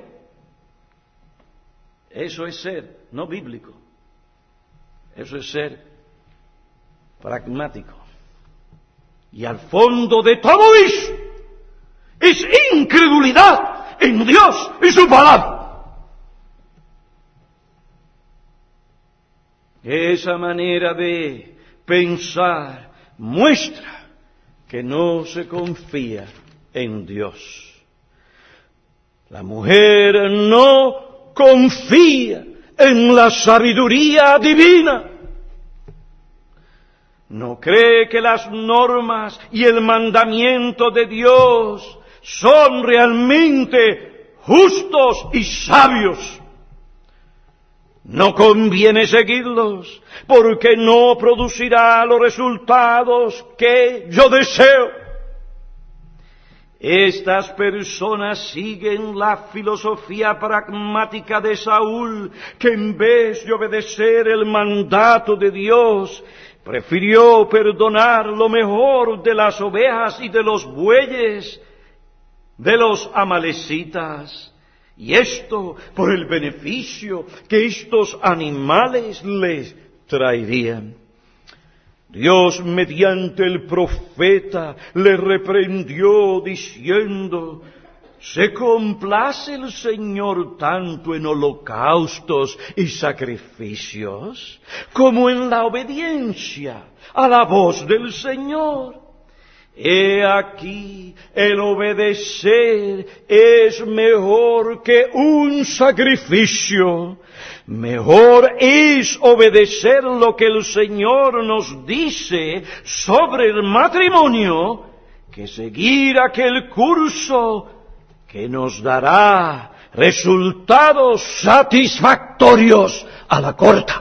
Eso es ser no bíblico. Eso es ser pragmático. Y al fondo de todo eso es incredulidad en Dios y su palabra. Esa manera de pensar muestra que no se confía en Dios. La mujer no confía en la sabiduría divina. No cree que las normas y el mandamiento de Dios son realmente justos y sabios. No conviene seguirlos, porque no producirá los resultados que yo deseo. Estas personas siguen la filosofía pragmática de Saúl, que en vez de obedecer el mandato de Dios, prefirió perdonar lo mejor de las ovejas y de los bueyes de los amalecitas. Y esto por el beneficio que estos animales les traerían. Dios, mediante el profeta, le reprendió diciendo: ¿se complace el Señor tanto en holocaustos y sacrificios como en la obediencia a la voz del Señor? He aquí, el obedecer es mejor que un sacrificio. Mejor es obedecer lo que el Señor nos dice sobre el matrimonio que seguir aquel curso que nos dará resultados satisfactorios a la corta.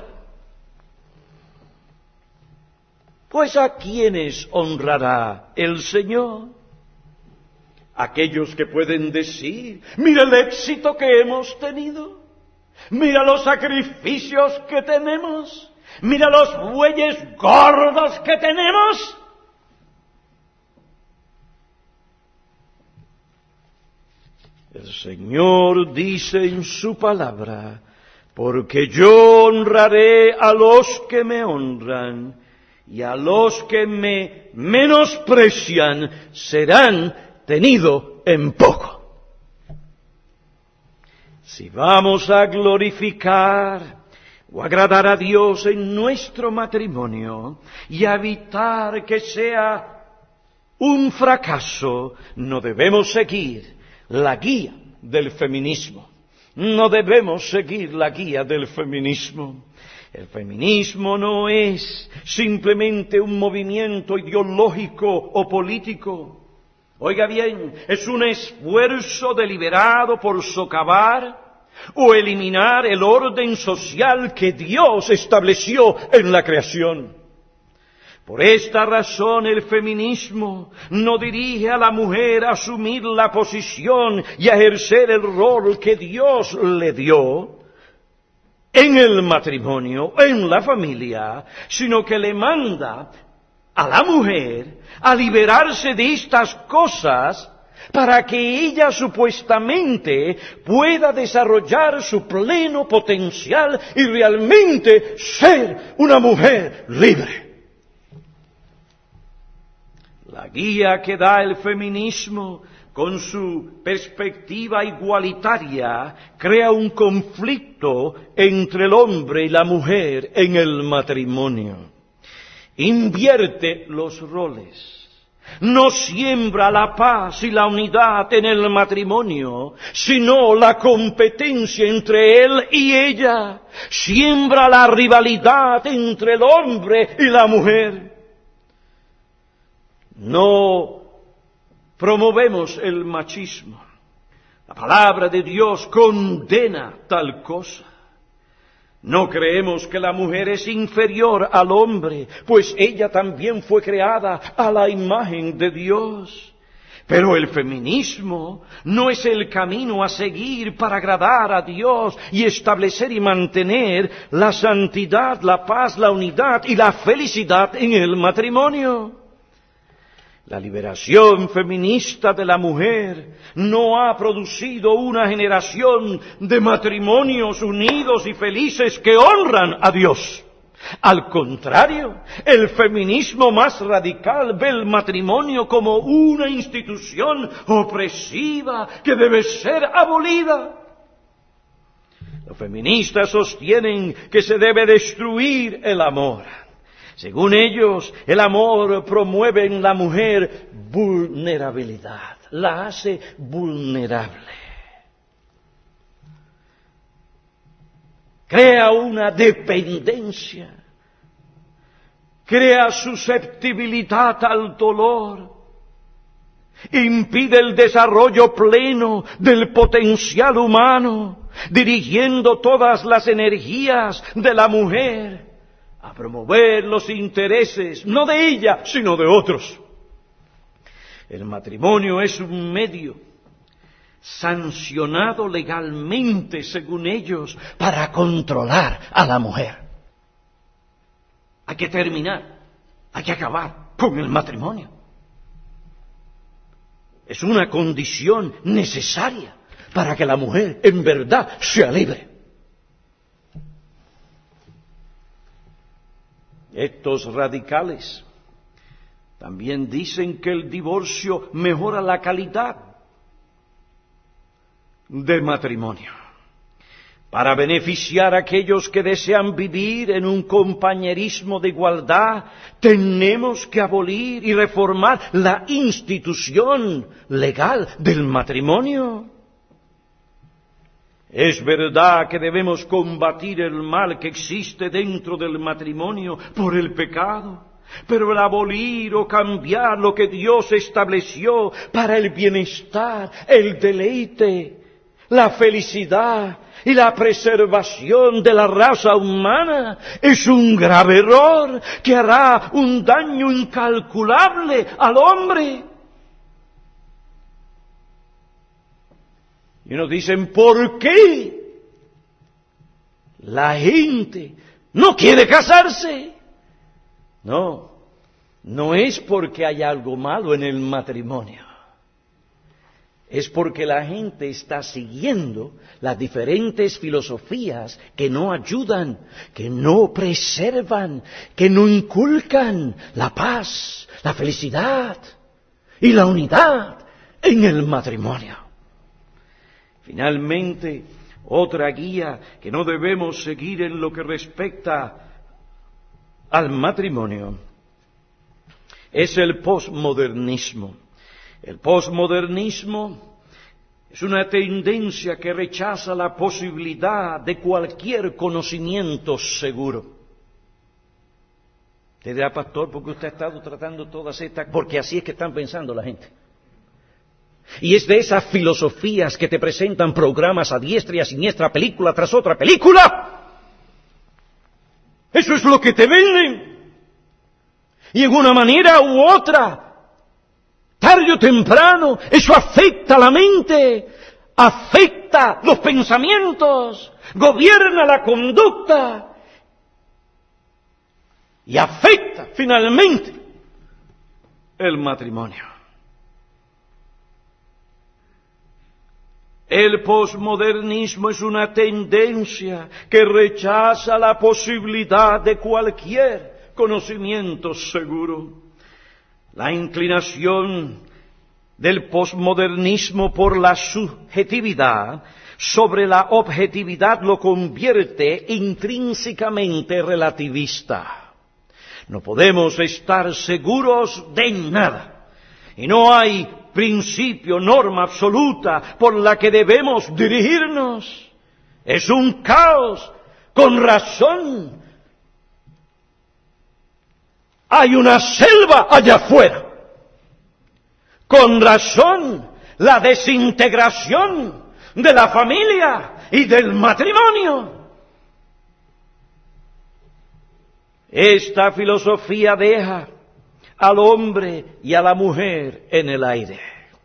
Pues ¿a quiénes honrará el Señor? Aquellos que pueden decir: mira el éxito que hemos tenido, mira los sacrificios que tenemos, mira los bueyes gordos que tenemos. El Señor dice en su palabra: porque yo honraré a los que me honran, y a los que me menosprecian serán tenidos en poco. Si vamos a glorificar o agradar a Dios en nuestro matrimonio y evitar que sea un fracaso, no debemos seguir la guía del feminismo. No debemos seguir la guía del feminismo. El feminismo no es simplemente un movimiento ideológico o político. Oiga bien, es un esfuerzo deliberado por socavar o eliminar el orden social que Dios estableció en la creación. Por esta razón el feminismo no dirige a la mujer a asumir la posición y a ejercer el rol que Dios le dio en el matrimonio, en la familia, sino que le manda a la mujer a liberarse de estas cosas para que ella supuestamente pueda desarrollar su pleno potencial y realmente ser una mujer libre. La guía que da el feminismo con su perspectiva igualitaria crea un conflicto entre el hombre y la mujer en el matrimonio. Invierte los roles. No siembra la paz y la unidad en el matrimonio, sino la competencia entre él y ella. Siembra la rivalidad entre el hombre y la mujer. No promovemos el machismo. La palabra de Dios condena tal cosa. No creemos que la mujer es inferior al hombre, pues ella también fue creada a la imagen de Dios. Pero el feminismo no es el camino a seguir para agradar a Dios y establecer y mantener la santidad, la paz, la unidad y la felicidad en el matrimonio. La liberación feminista de la mujer no ha producido una generación de matrimonios unidos y felices que honran a Dios. Al contrario, el feminismo más radical ve el matrimonio como una institución opresiva que debe ser abolida. Los feministas sostienen que se debe destruir el amor. Según ellos, el amor promueve en la mujer vulnerabilidad, la hace vulnerable. Crea una dependencia, crea susceptibilidad al dolor, impide el desarrollo pleno del potencial humano, dirigiendo todas las energías de la mujer a promover los intereses, no de ella, sino de otros. El matrimonio es un medio sancionado legalmente, según ellos, para controlar a la mujer. Hay que terminar, hay que acabar con el matrimonio. Es una condición necesaria para que la mujer en verdad sea libre. Estos radicales también dicen que el divorcio mejora la calidad del matrimonio. Para beneficiar a aquellos que desean vivir en un compañerismo de igualdad, tenemos que abolir y reformar la institución legal del matrimonio. Es verdad que debemos combatir el mal que existe dentro del matrimonio por el pecado, pero el abolir o cambiar lo que Dios estableció para el bienestar, el deleite, la felicidad y la preservación de la raza humana es un grave error que hará un daño incalculable al hombre. Y nos dicen, ¿por qué la gente no quiere casarse? No, no es porque hay algo malo en el matrimonio. Es porque la gente está siguiendo las diferentes filosofías que no ayudan, que no preservan, que no inculcan la paz, la felicidad y la unidad en el matrimonio. Finalmente, otra guía que no debemos seguir en lo que respecta al matrimonio es el posmodernismo. El posmodernismo es una tendencia que rechaza la posibilidad de cualquier conocimiento seguro. Usted dirá, pastor, porque usted ha estado tratando todas estas, porque así es que están pensando la gente. Y es de esas filosofías que te presentan programas a diestra y a siniestra, película tras otra película. Eso es lo que te venden. Y en una manera u otra, tarde o temprano, eso afecta la mente, afecta los pensamientos, gobierna la conducta y afecta finalmente el matrimonio. El posmodernismo es una tendencia que rechaza la posibilidad de cualquier conocimiento seguro. La inclinación del posmodernismo por la subjetividad sobre la objetividad lo convierte intrínsecamente relativista. No podemos estar seguros de nada y no hay principio, norma absoluta por la que debemos dirigirnos. Es un caos, con razón. Hay una selva allá afuera. Con razón, la desintegración de la familia y del matrimonio. Esta filosofía deja al hombre y a la mujer en el aire.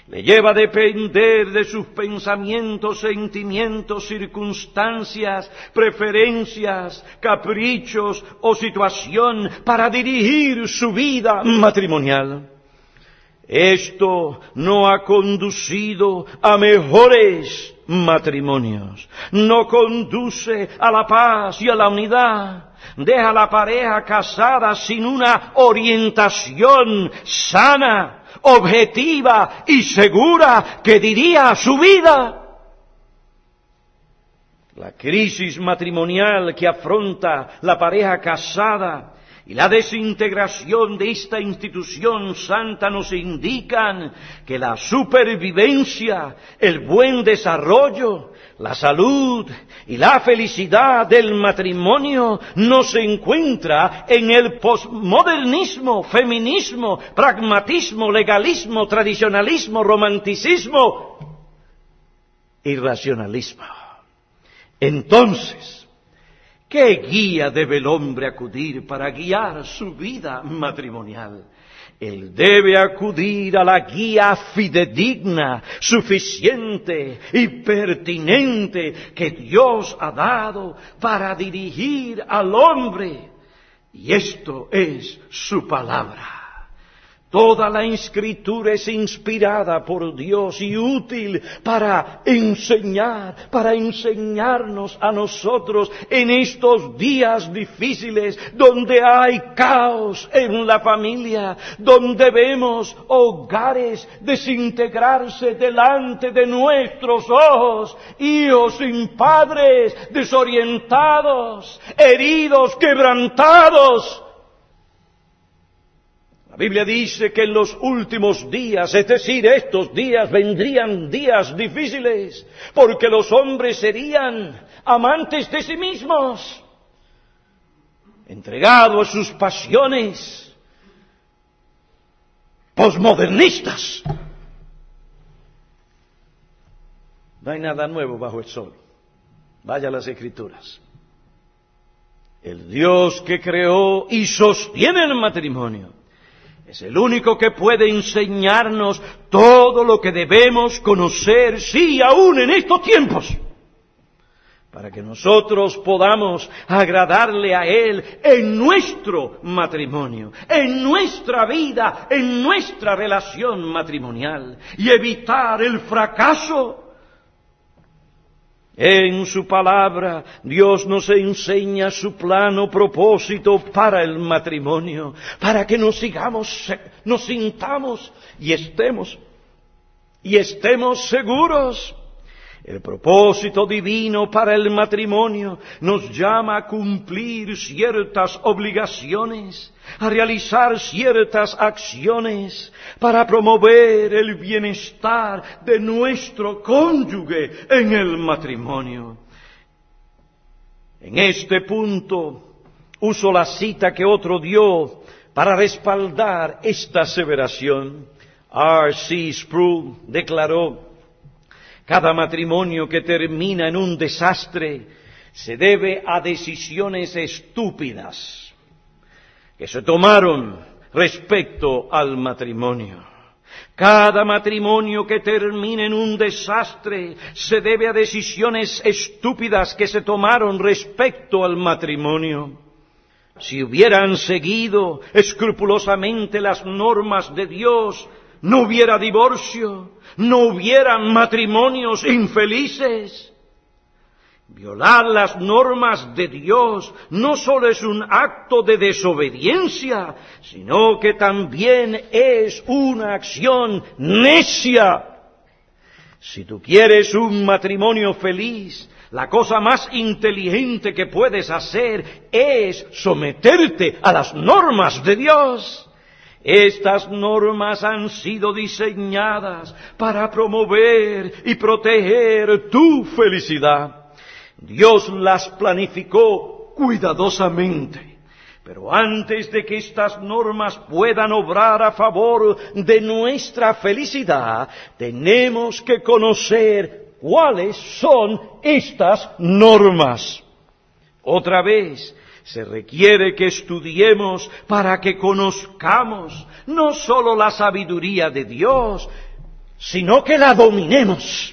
le lleva a depender de sus pensamientos, sentimientos, circunstancias, preferencias, caprichos o situación para dirigir su vida matrimonial. Esto no ha conducido a mejores matrimonios, no conduce a la paz y a la unidad, deja a la pareja casada sin una orientación sana, objetiva y segura que diría su vida. La crisis matrimonial que afronta la pareja casada y la desintegración de esta institución santa nos indican que la supervivencia, el buen desarrollo, la salud y la felicidad del matrimonio no se encuentra en el posmodernismo, feminismo, pragmatismo, legalismo, tradicionalismo, romanticismo y racionalismo. Entonces, ¿qué guía debe el hombre acudir para guiar su vida matrimonial? Él debe acudir a la guía fidedigna, suficiente y pertinente que Dios ha dado para dirigir al hombre. Y esto es su palabra. Toda la Escritura es inspirada por Dios y útil para enseñarnos a nosotros en estos días difíciles, donde hay caos en la familia, donde vemos hogares desintegrarse delante de nuestros ojos, hijos sin padres, desorientados, heridos, quebrantados. La Biblia dice que en los últimos días, es decir, estos días, vendrían días difíciles, porque los hombres serían amantes de sí mismos, entregados a sus pasiones, posmodernistas. No hay nada nuevo bajo el sol. Vaya a las Escrituras. El Dios que creó y sostiene el matrimonio es el único que puede enseñarnos todo lo que debemos conocer, sí, aún en estos tiempos, para que nosotros podamos agradarle a Él en nuestro matrimonio, en nuestra vida, en nuestra relación matrimonial, y evitar el fracaso. En su palabra, Dios nos enseña su plano propósito para el matrimonio, para que nos sintamos y estemos seguros. El propósito divino para el matrimonio nos llama a cumplir ciertas obligaciones, a realizar ciertas acciones para promover el bienestar de nuestro cónyuge en el matrimonio. En este punto uso la cita que otro dio para respaldar esta aseveración. R.C. Sproul declaró: cada matrimonio que termina en un desastre se debe a decisiones estúpidas que se tomaron respecto al matrimonio. Cada matrimonio que termina en un desastre se debe a decisiones estúpidas que se tomaron respecto al matrimonio. Si hubieran seguido escrupulosamente las normas de Dios, no hubiera divorcio, no hubiera matrimonios infelices. Violar las normas de Dios no solo es un acto de desobediencia, sino que también es una acción necia. Si tú quieres un matrimonio feliz, la cosa más inteligente que puedes hacer es someterte a las normas de Dios. Estas normas han sido diseñadas para promover y proteger tu felicidad. Dios las planificó cuidadosamente. Pero antes de que estas normas puedan obrar a favor de nuestra felicidad, tenemos que conocer cuáles son estas normas. Otra vez, se requiere que estudiemos para que conozcamos no solo la sabiduría de Dios, sino que la dominemos.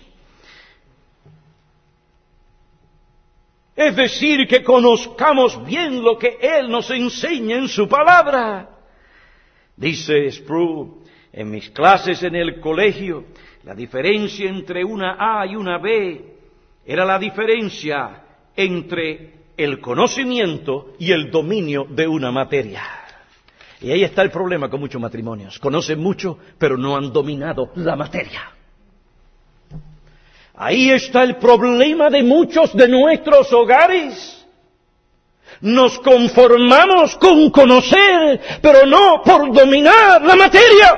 Es decir, que conozcamos bien lo que Él nos enseña en su palabra. Dice Sproul, en mis clases en el colegio, la diferencia entre una A y una B era la diferencia entre el conocimiento y el dominio de una materia. Y ahí está el problema con muchos matrimonios. Conocen mucho, pero no han dominado la materia. Ahí está el problema de muchos de nuestros hogares. Nos conformamos con conocer, pero no por dominar la materia.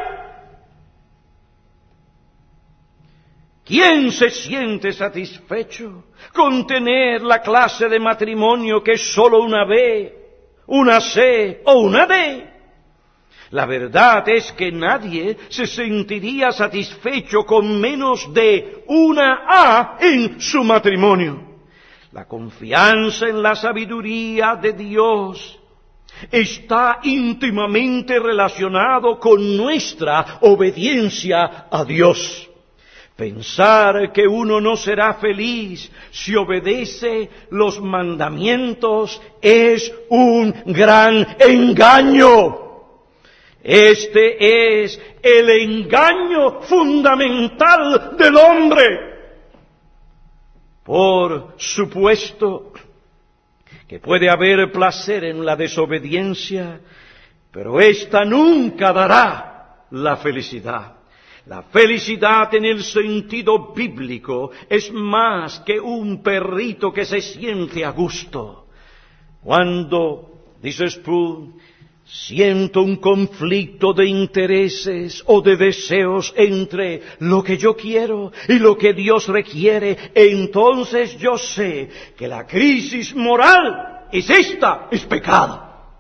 ¿Quién se siente satisfecho con tener la clase de matrimonio que es solo una B, una C o una D? La verdad es que nadie se sentiría satisfecho con menos de una A en su matrimonio. La confianza en la sabiduría de Dios está íntimamente relacionado con nuestra obediencia a Dios. Pensar que uno no será feliz si obedece los mandamientos es un gran engaño. Este es el engaño fundamental del hombre. Por supuesto que puede haber placer en la desobediencia, pero ésta nunca dará la felicidad. La felicidad en el sentido bíblico es más que un perrito que se siente a gusto. Cuando, dice Sproul, siento un conflicto de intereses o de deseos entre lo que yo quiero y lo que Dios requiere, entonces yo sé que la crisis moral es pecado.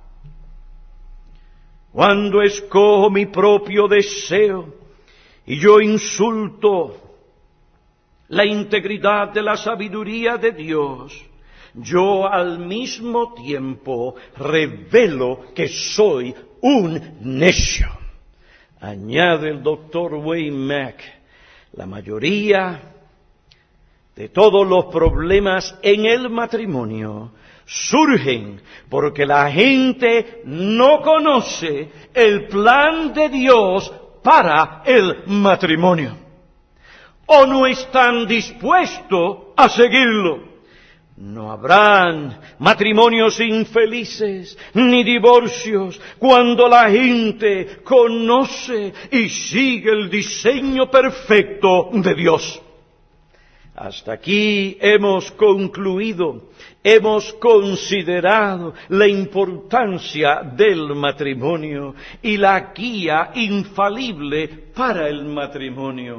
Cuando escojo mi propio deseo y yo insulto la integridad de la sabiduría de Dios, yo al mismo tiempo revelo que soy un necio. Añade el Dr. Wayne Mack, la mayoría de todos los problemas en el matrimonio surgen porque la gente no conoce el plan de Dios para el matrimonio, o no están dispuestos a seguirlo. No habrán matrimonios infelices ni divorcios cuando la gente conoce y sigue el diseño perfecto de Dios. Hasta aquí hemos concluido, hemos considerado la importancia del matrimonio y la guía infalible para el matrimonio.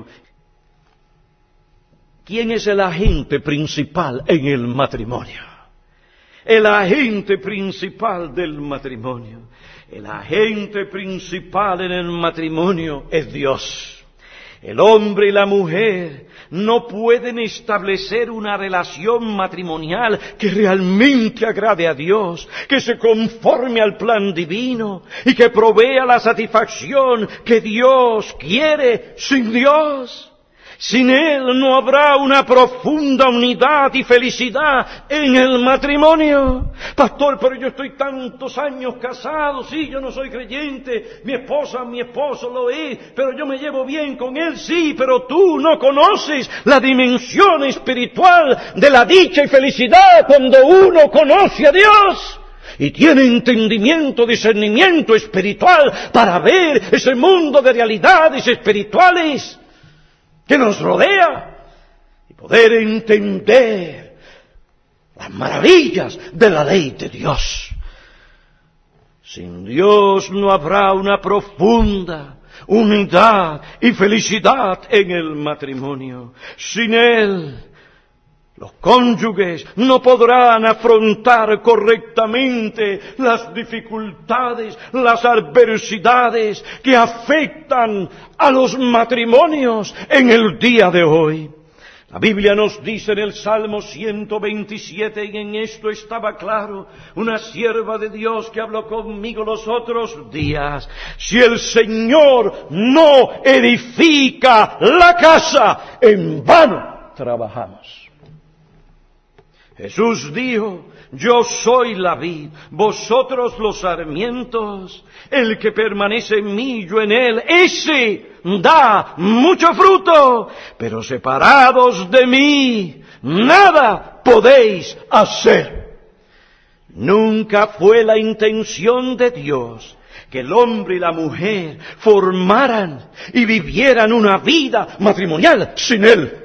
¿Quién es el agente principal en el matrimonio? El agente principal del matrimonio. El agente principal en el matrimonio es Dios. El hombre y la mujer no pueden establecer una relación matrimonial que realmente agrade a Dios, que se conforme al plan divino y que provea la satisfacción que Dios quiere sin Dios. Sin Él no habrá una profunda unidad y felicidad en el matrimonio. Pastor, pero yo estoy tantos años casado, sí, yo no soy creyente, mi esposo lo es, pero yo me llevo bien con él, sí, pero tú no conoces la dimensión espiritual de la dicha y felicidad cuando uno conoce a Dios y tiene entendimiento, discernimiento espiritual para ver ese mundo de realidades espirituales que nos rodea y poder entender las maravillas de la ley de Dios. Sin Dios no habrá una profunda unidad y felicidad en el matrimonio. Sin Él, los cónyuges no podrán afrontar correctamente las dificultades, las adversidades que afectan a los matrimonios en el día de hoy. La Biblia nos dice en el Salmo 127, y en esto estaba claro, una sierva de Dios que habló conmigo los otros días: si el Señor no edifica la casa, en vano trabajamos. Jesús dijo: yo soy la vid, vosotros los sarmientos. El que permanece en mí, yo en él, ese da mucho fruto. Pero separados de mí, nada podéis hacer. Nunca fue la intención de Dios que el hombre y la mujer formaran y vivieran una vida matrimonial sin Él.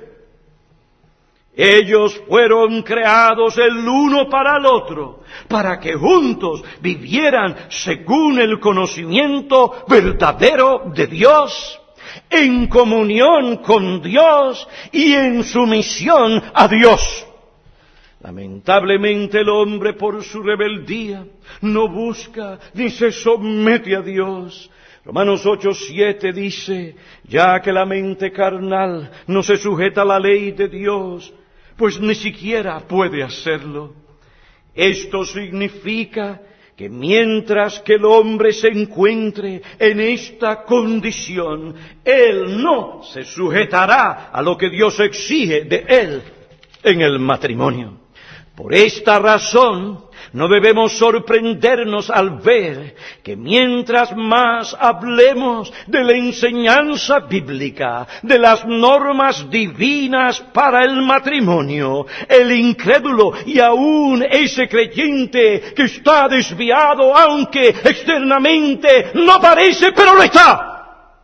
Ellos fueron creados el uno para el otro, para que juntos vivieran según el conocimiento verdadero de Dios, en comunión con Dios y en sumisión a Dios. Lamentablemente el hombre, por su rebeldía, no busca ni se somete a Dios. Romanos 8:7 dice: ya que la mente carnal no se sujeta a la ley de Dios, pues ni siquiera puede hacerlo. Esto significa que mientras que el hombre se encuentre en esta condición, él no se sujetará a lo que Dios exige de él en el matrimonio. Por esta razón, no debemos sorprendernos al ver que mientras más hablemos de la enseñanza bíblica, de las normas divinas para el matrimonio, el incrédulo y aún ese creyente que está desviado, aunque externamente no parece, pero lo está,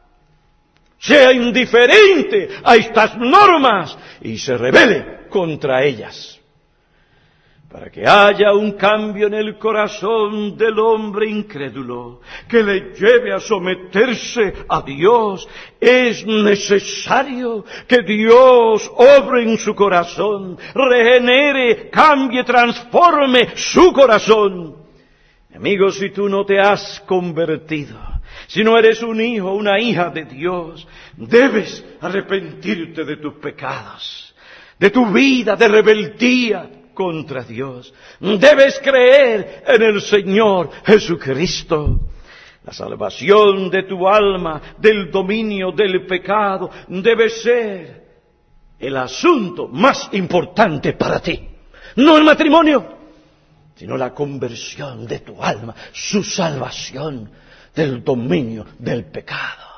sea indiferente a estas normas y se rebele contra ellas. Para que haya un cambio en el corazón del hombre incrédulo que le lleve a someterse a Dios, es necesario que Dios obre en su corazón, regenere, cambie, transforme su corazón. Amigo, si tú no te has convertido, si no eres un hijo, una hija de Dios, debes arrepentirte de tus pecados, de tu vida de rebeldía contra Dios. Debes creer en el Señor Jesucristo. La salvación de tu alma del dominio del pecado debe ser el asunto más importante para ti. No el matrimonio, sino la conversión de tu alma, su salvación del dominio del pecado.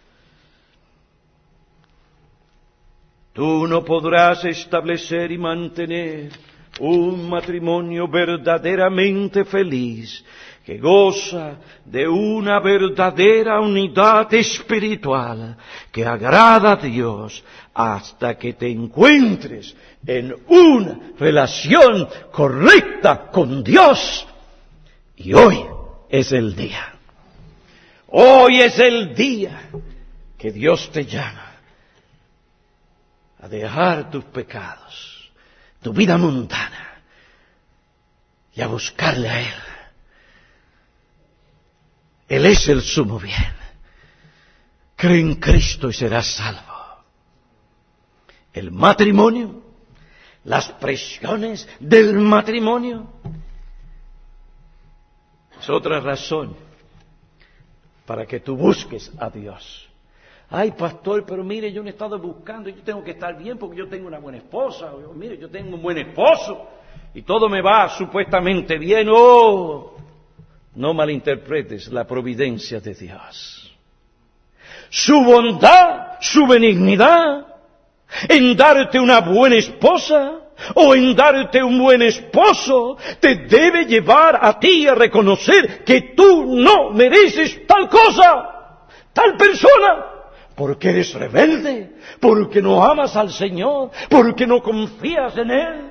Tú no podrás establecer y mantener un matrimonio verdaderamente feliz, que goza de una verdadera unidad espiritual, que agrada a Dios, hasta que te encuentres en una relación correcta con Dios. Y hoy es el día. Hoy es el día que Dios te llama a dejar tus pecados, tu vida mundana, y a buscarle a Él. Él es el sumo bien. Cree en Cristo y serás salvo. El matrimonio, las presiones del matrimonio, es otra razón para que tú busques a Dios. Ay, pastor, pero mire, yo no he estado buscando, yo tengo que estar bien porque yo tengo una buena esposa, o mire, yo tengo un buen esposo, y todo me va supuestamente bien. Oh, no malinterpretes la providencia de Dios. Su bondad, su benignidad, en darte una buena esposa, o en darte un buen esposo, te debe llevar a ti a reconocer que tú no mereces tal cosa, tal persona, porque eres rebelde, porque no amas al Señor, porque no confías en Él.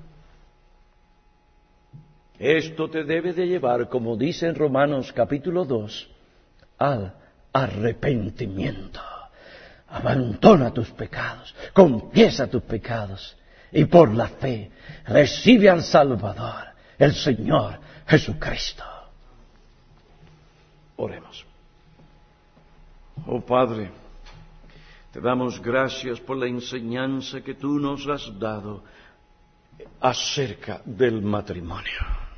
Esto te debe de llevar, como dice en Romanos capítulo 2, al arrepentimiento. Abandona tus pecados, confiesa tus pecados, y por la fe recibe al Salvador, el Señor Jesucristo. Oremos. Oh Padre, Te damos gracias por la enseñanza que tú nos has dado acerca del matrimonio.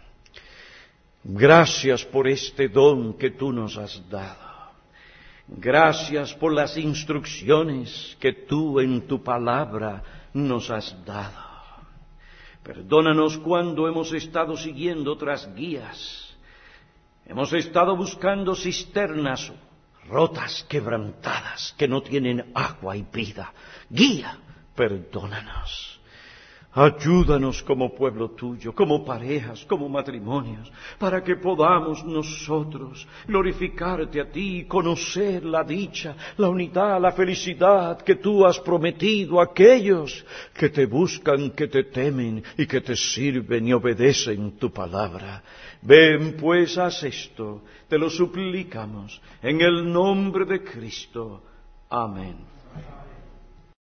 Gracias por este don que tú nos has dado. Gracias por las instrucciones que tú en tu palabra nos has dado. Perdónanos cuando hemos estado siguiendo otras guías. Hemos estado buscando cisternas rotas, quebrantadas, que no tienen agua y vida. Guía, perdónanos. Ayúdanos como pueblo tuyo, como parejas, como matrimonios, para que podamos nosotros glorificarte a ti y conocer la dicha, la unidad, la felicidad que tú has prometido a aquellos que te buscan, que te temen y que te sirven y obedecen tu palabra. Ven pues, haz esto, te lo suplicamos, en el nombre de Cristo. Amén.